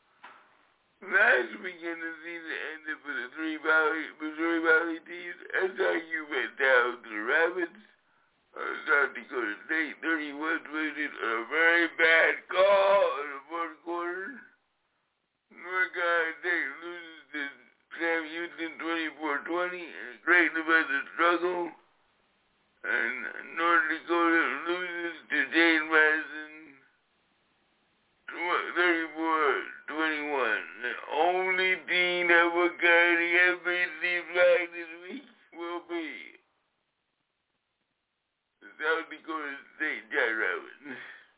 Speaker 1: Last weekend, the season ended for the Missouri Valley teams. SIU went down to the Rapids. South Dakota State 31-20 on a very bad call in the fourth quarter. North Carolina State loses to Sam Houston 24-20 in a great defensive struggle. And North Dakota loses to James Madison 34-21. The only team that will carry the SEC flag this week will be the South Dakota State Jackrabbits.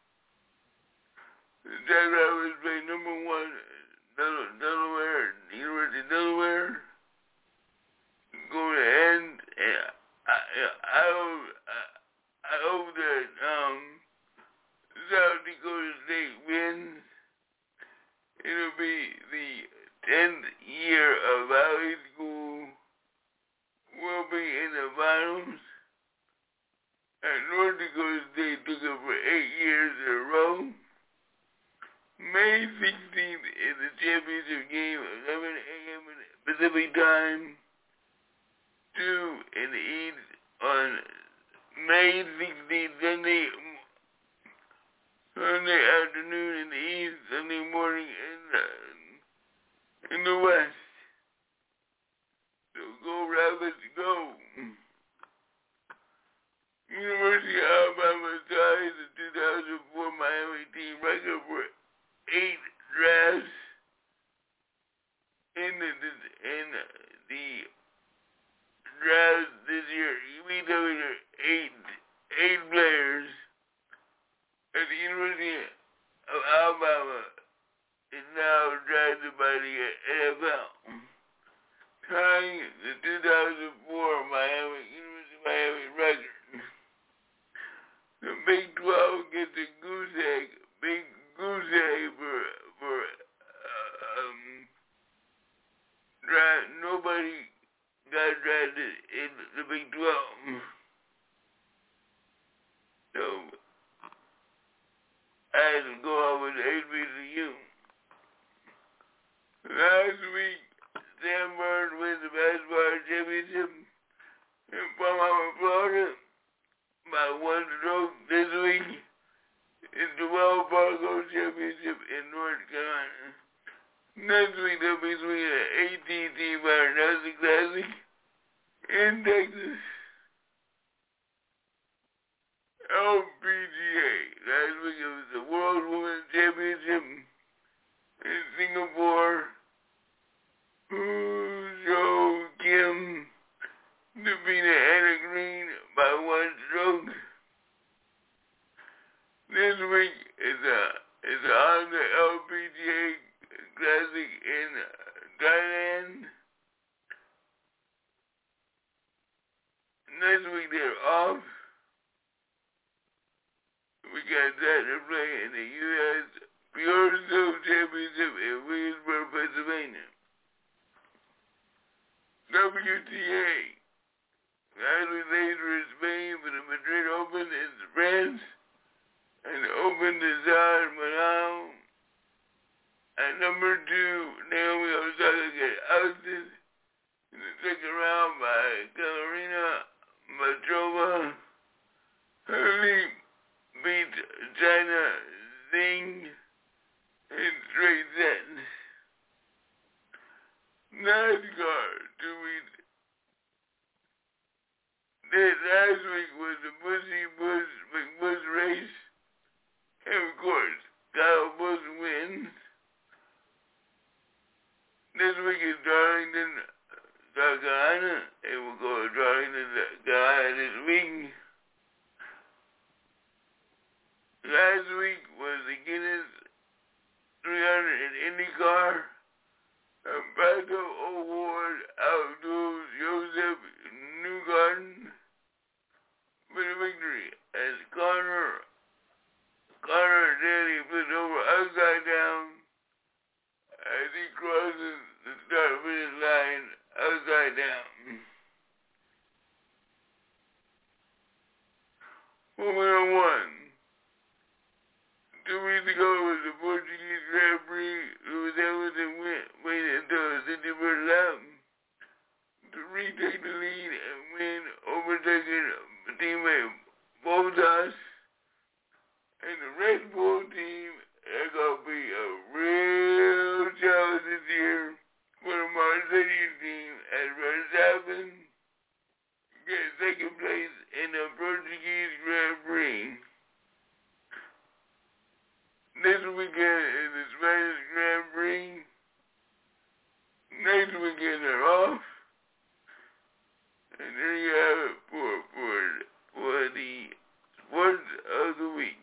Speaker 1: The Jackrabbits play number 1 Delaware, University of Delaware. Go to end. I hope that South Dakota State wins. It'll be the 10th year of Valley School. We'll be in the finals. And North Dakota State took it for 8 years in a row. May 16th is the championship game, 11 a.m. Pacific time. 2 in the East on May 16th, Sunday afternoon in the East, Sunday morning in the West. So go Rapids, go. University of Alabama ties the 2004 Miami team record for 8 drafts in the draft this year, we know there are eight players at the University of Alabama is now drafted by the NFL, tying the 2004 University of Miami record. The Big 12 gets a big goose egg for draft. Nobody got drafted in the Big 12. So I had to go out with HBCU. Last week, Sam Burns wins the basketball championship in Palmyra, Florida, by one stroke. This week, it's the Wells Fargo championship in North Carolina. Next week, they'll be swinging an AT&T Firehouse Classic in Texas. LPGA. Last week, it was the World Women's Championship in Singapore. Jo Kim defeated Anna Green by one stroke. This week is a Honda LPGA Classic in Thailand. Next week they're off. We got that to play in the U.S. Pure Stove Championship in Williamsburg, Pennsylvania. WTA. Last week they were in Spain for the Madrid Open in France and the Open de San Milano. At number 2, Naomi Osaka got ousted in the second round by Katarina Machova. Hurley beat China Zheng in straight sets. NASCAR, 2 weeks. Last week was the McBusch race, and of course, Kyle Busch wins. This week is Darlington, South Carolina, and we'll go to Darlington, South Carolina this week. Last week was the Guinness 300 in IndyCar. Alberto Award outdoes Joseph Newgarden for the victory as Connor Daly flipped over upside down as he crosses the start-finish line upside down. Formula 1. 2 weeks ago was the Portuguese Grand Prix. Lewis Hamilton waited until the 61st lap to retake the lead and win, overtaking teammate Bottas. And the Red Bull team is going to be a real challenge this year for the Mercedes team as Verstappen gets second place in the Portuguese Grand Prix. This weekend is the Spanish Grand Prix. Next weekend they're off. And there you have it for the sports of the week.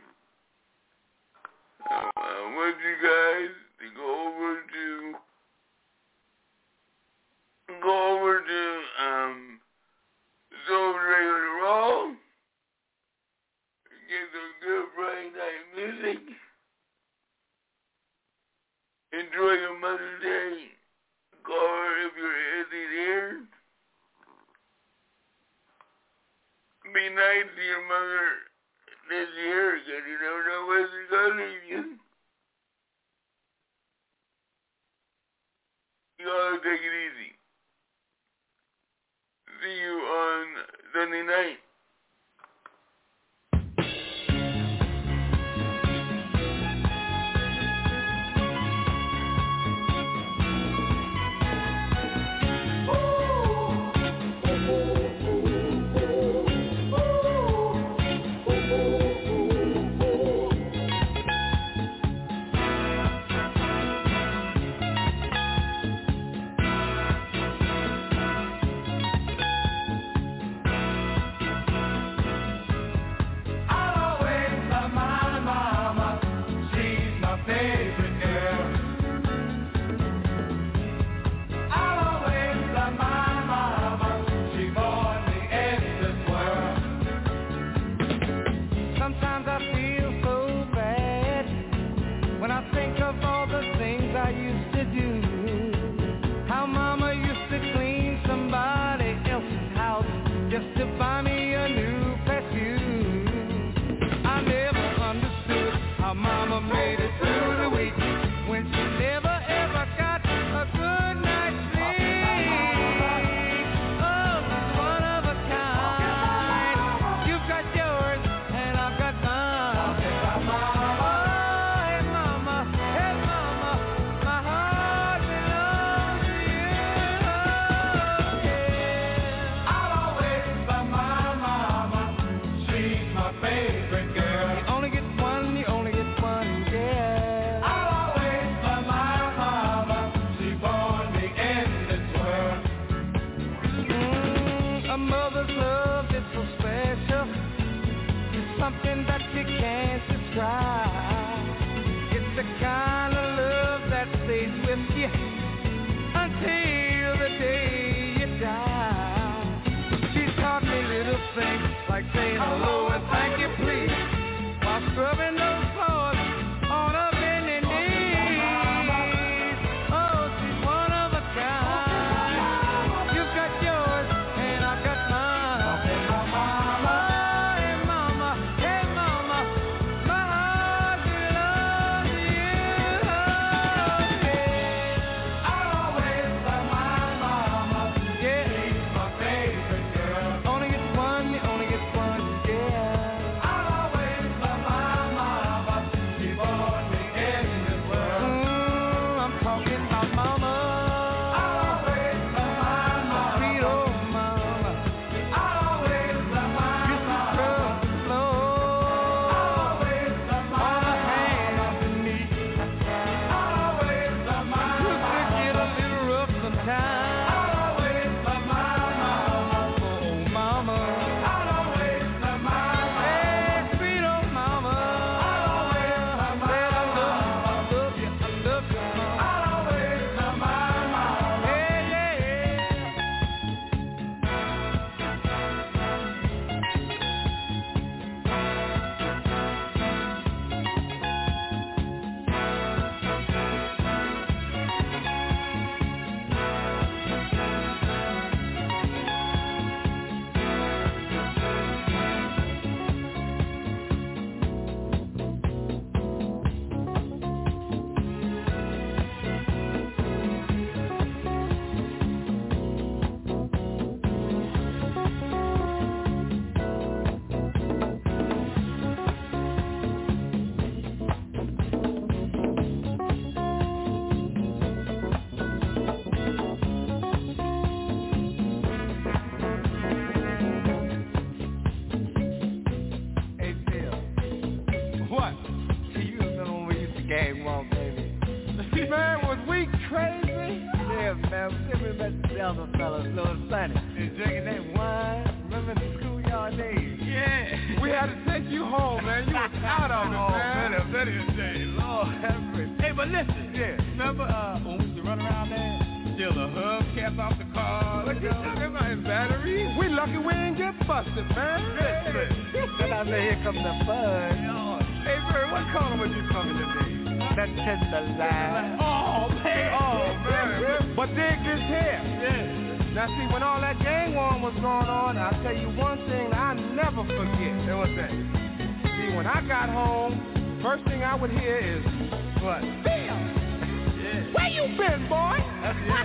Speaker 1: I want you guys to go over to Soul Radio Raw. Get some good Friday night music. Enjoy your Mother's Day. Call her if you're here. Be nice to your mother this year because you don't know where she's going to leave you. You all take it easy. See you on Sunday night.
Speaker 7: man. Then we met the other fellas, little Sonny. They drinking that wine. Remember the schoolyard days? Yeah. We had to take you home, man. You was out on it, man. Better day. Lord have mercy. Hey, but listen. Yeah. Remember when we used to run around there? Steal the hubcaps off the car. What you talking about in batteries? We lucky we ain't get busted, man. Then I say, here comes the fun. Hey, Bird, what corner was you coming today? That tender line. Oh, man. But dig this here. Yeah. Now, see, when all that gang war was going on, I'll tell you one thing I never forget. And what's that? See, when I got home, first thing I would hear is, what? Bill! Where you been, boy? That's it.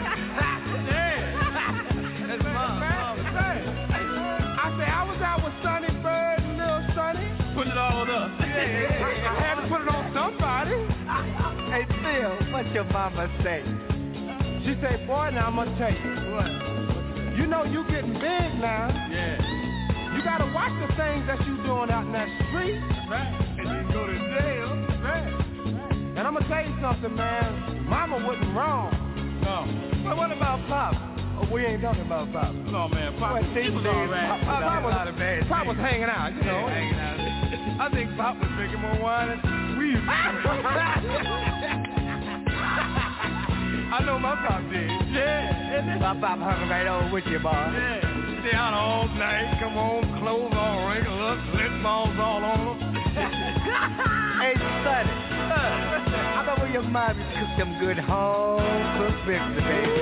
Speaker 7: That's mom. I say I was out with Sonny Bird and Lil Sonny. Put it all on us. Yeah. I had to put it on somebody. Hey, Phil, what your mama say? She say, boy, now I'm gonna tell you. What? You know you getting big now. Yeah. You gotta watch the things that you doing out in that street. Right. And you go to jail. Right. And I'm gonna tell you something, man. Mama wasn't wrong. No. But what about Pop? Oh, we ain't talking about Pop. No, man. Pop was all right. Pop was hanging out, you know. Hanging out. I think Pop was drinking more wine than we used to drink. I know my Pop did. Yeah. My Pop hung right over with you, boy. Yeah. Stay out all night. Come home, clothes all wrinkled up, lip balls all on them. Hey, Sonny. I know when your mommy cooked them good home-cooked ribs today.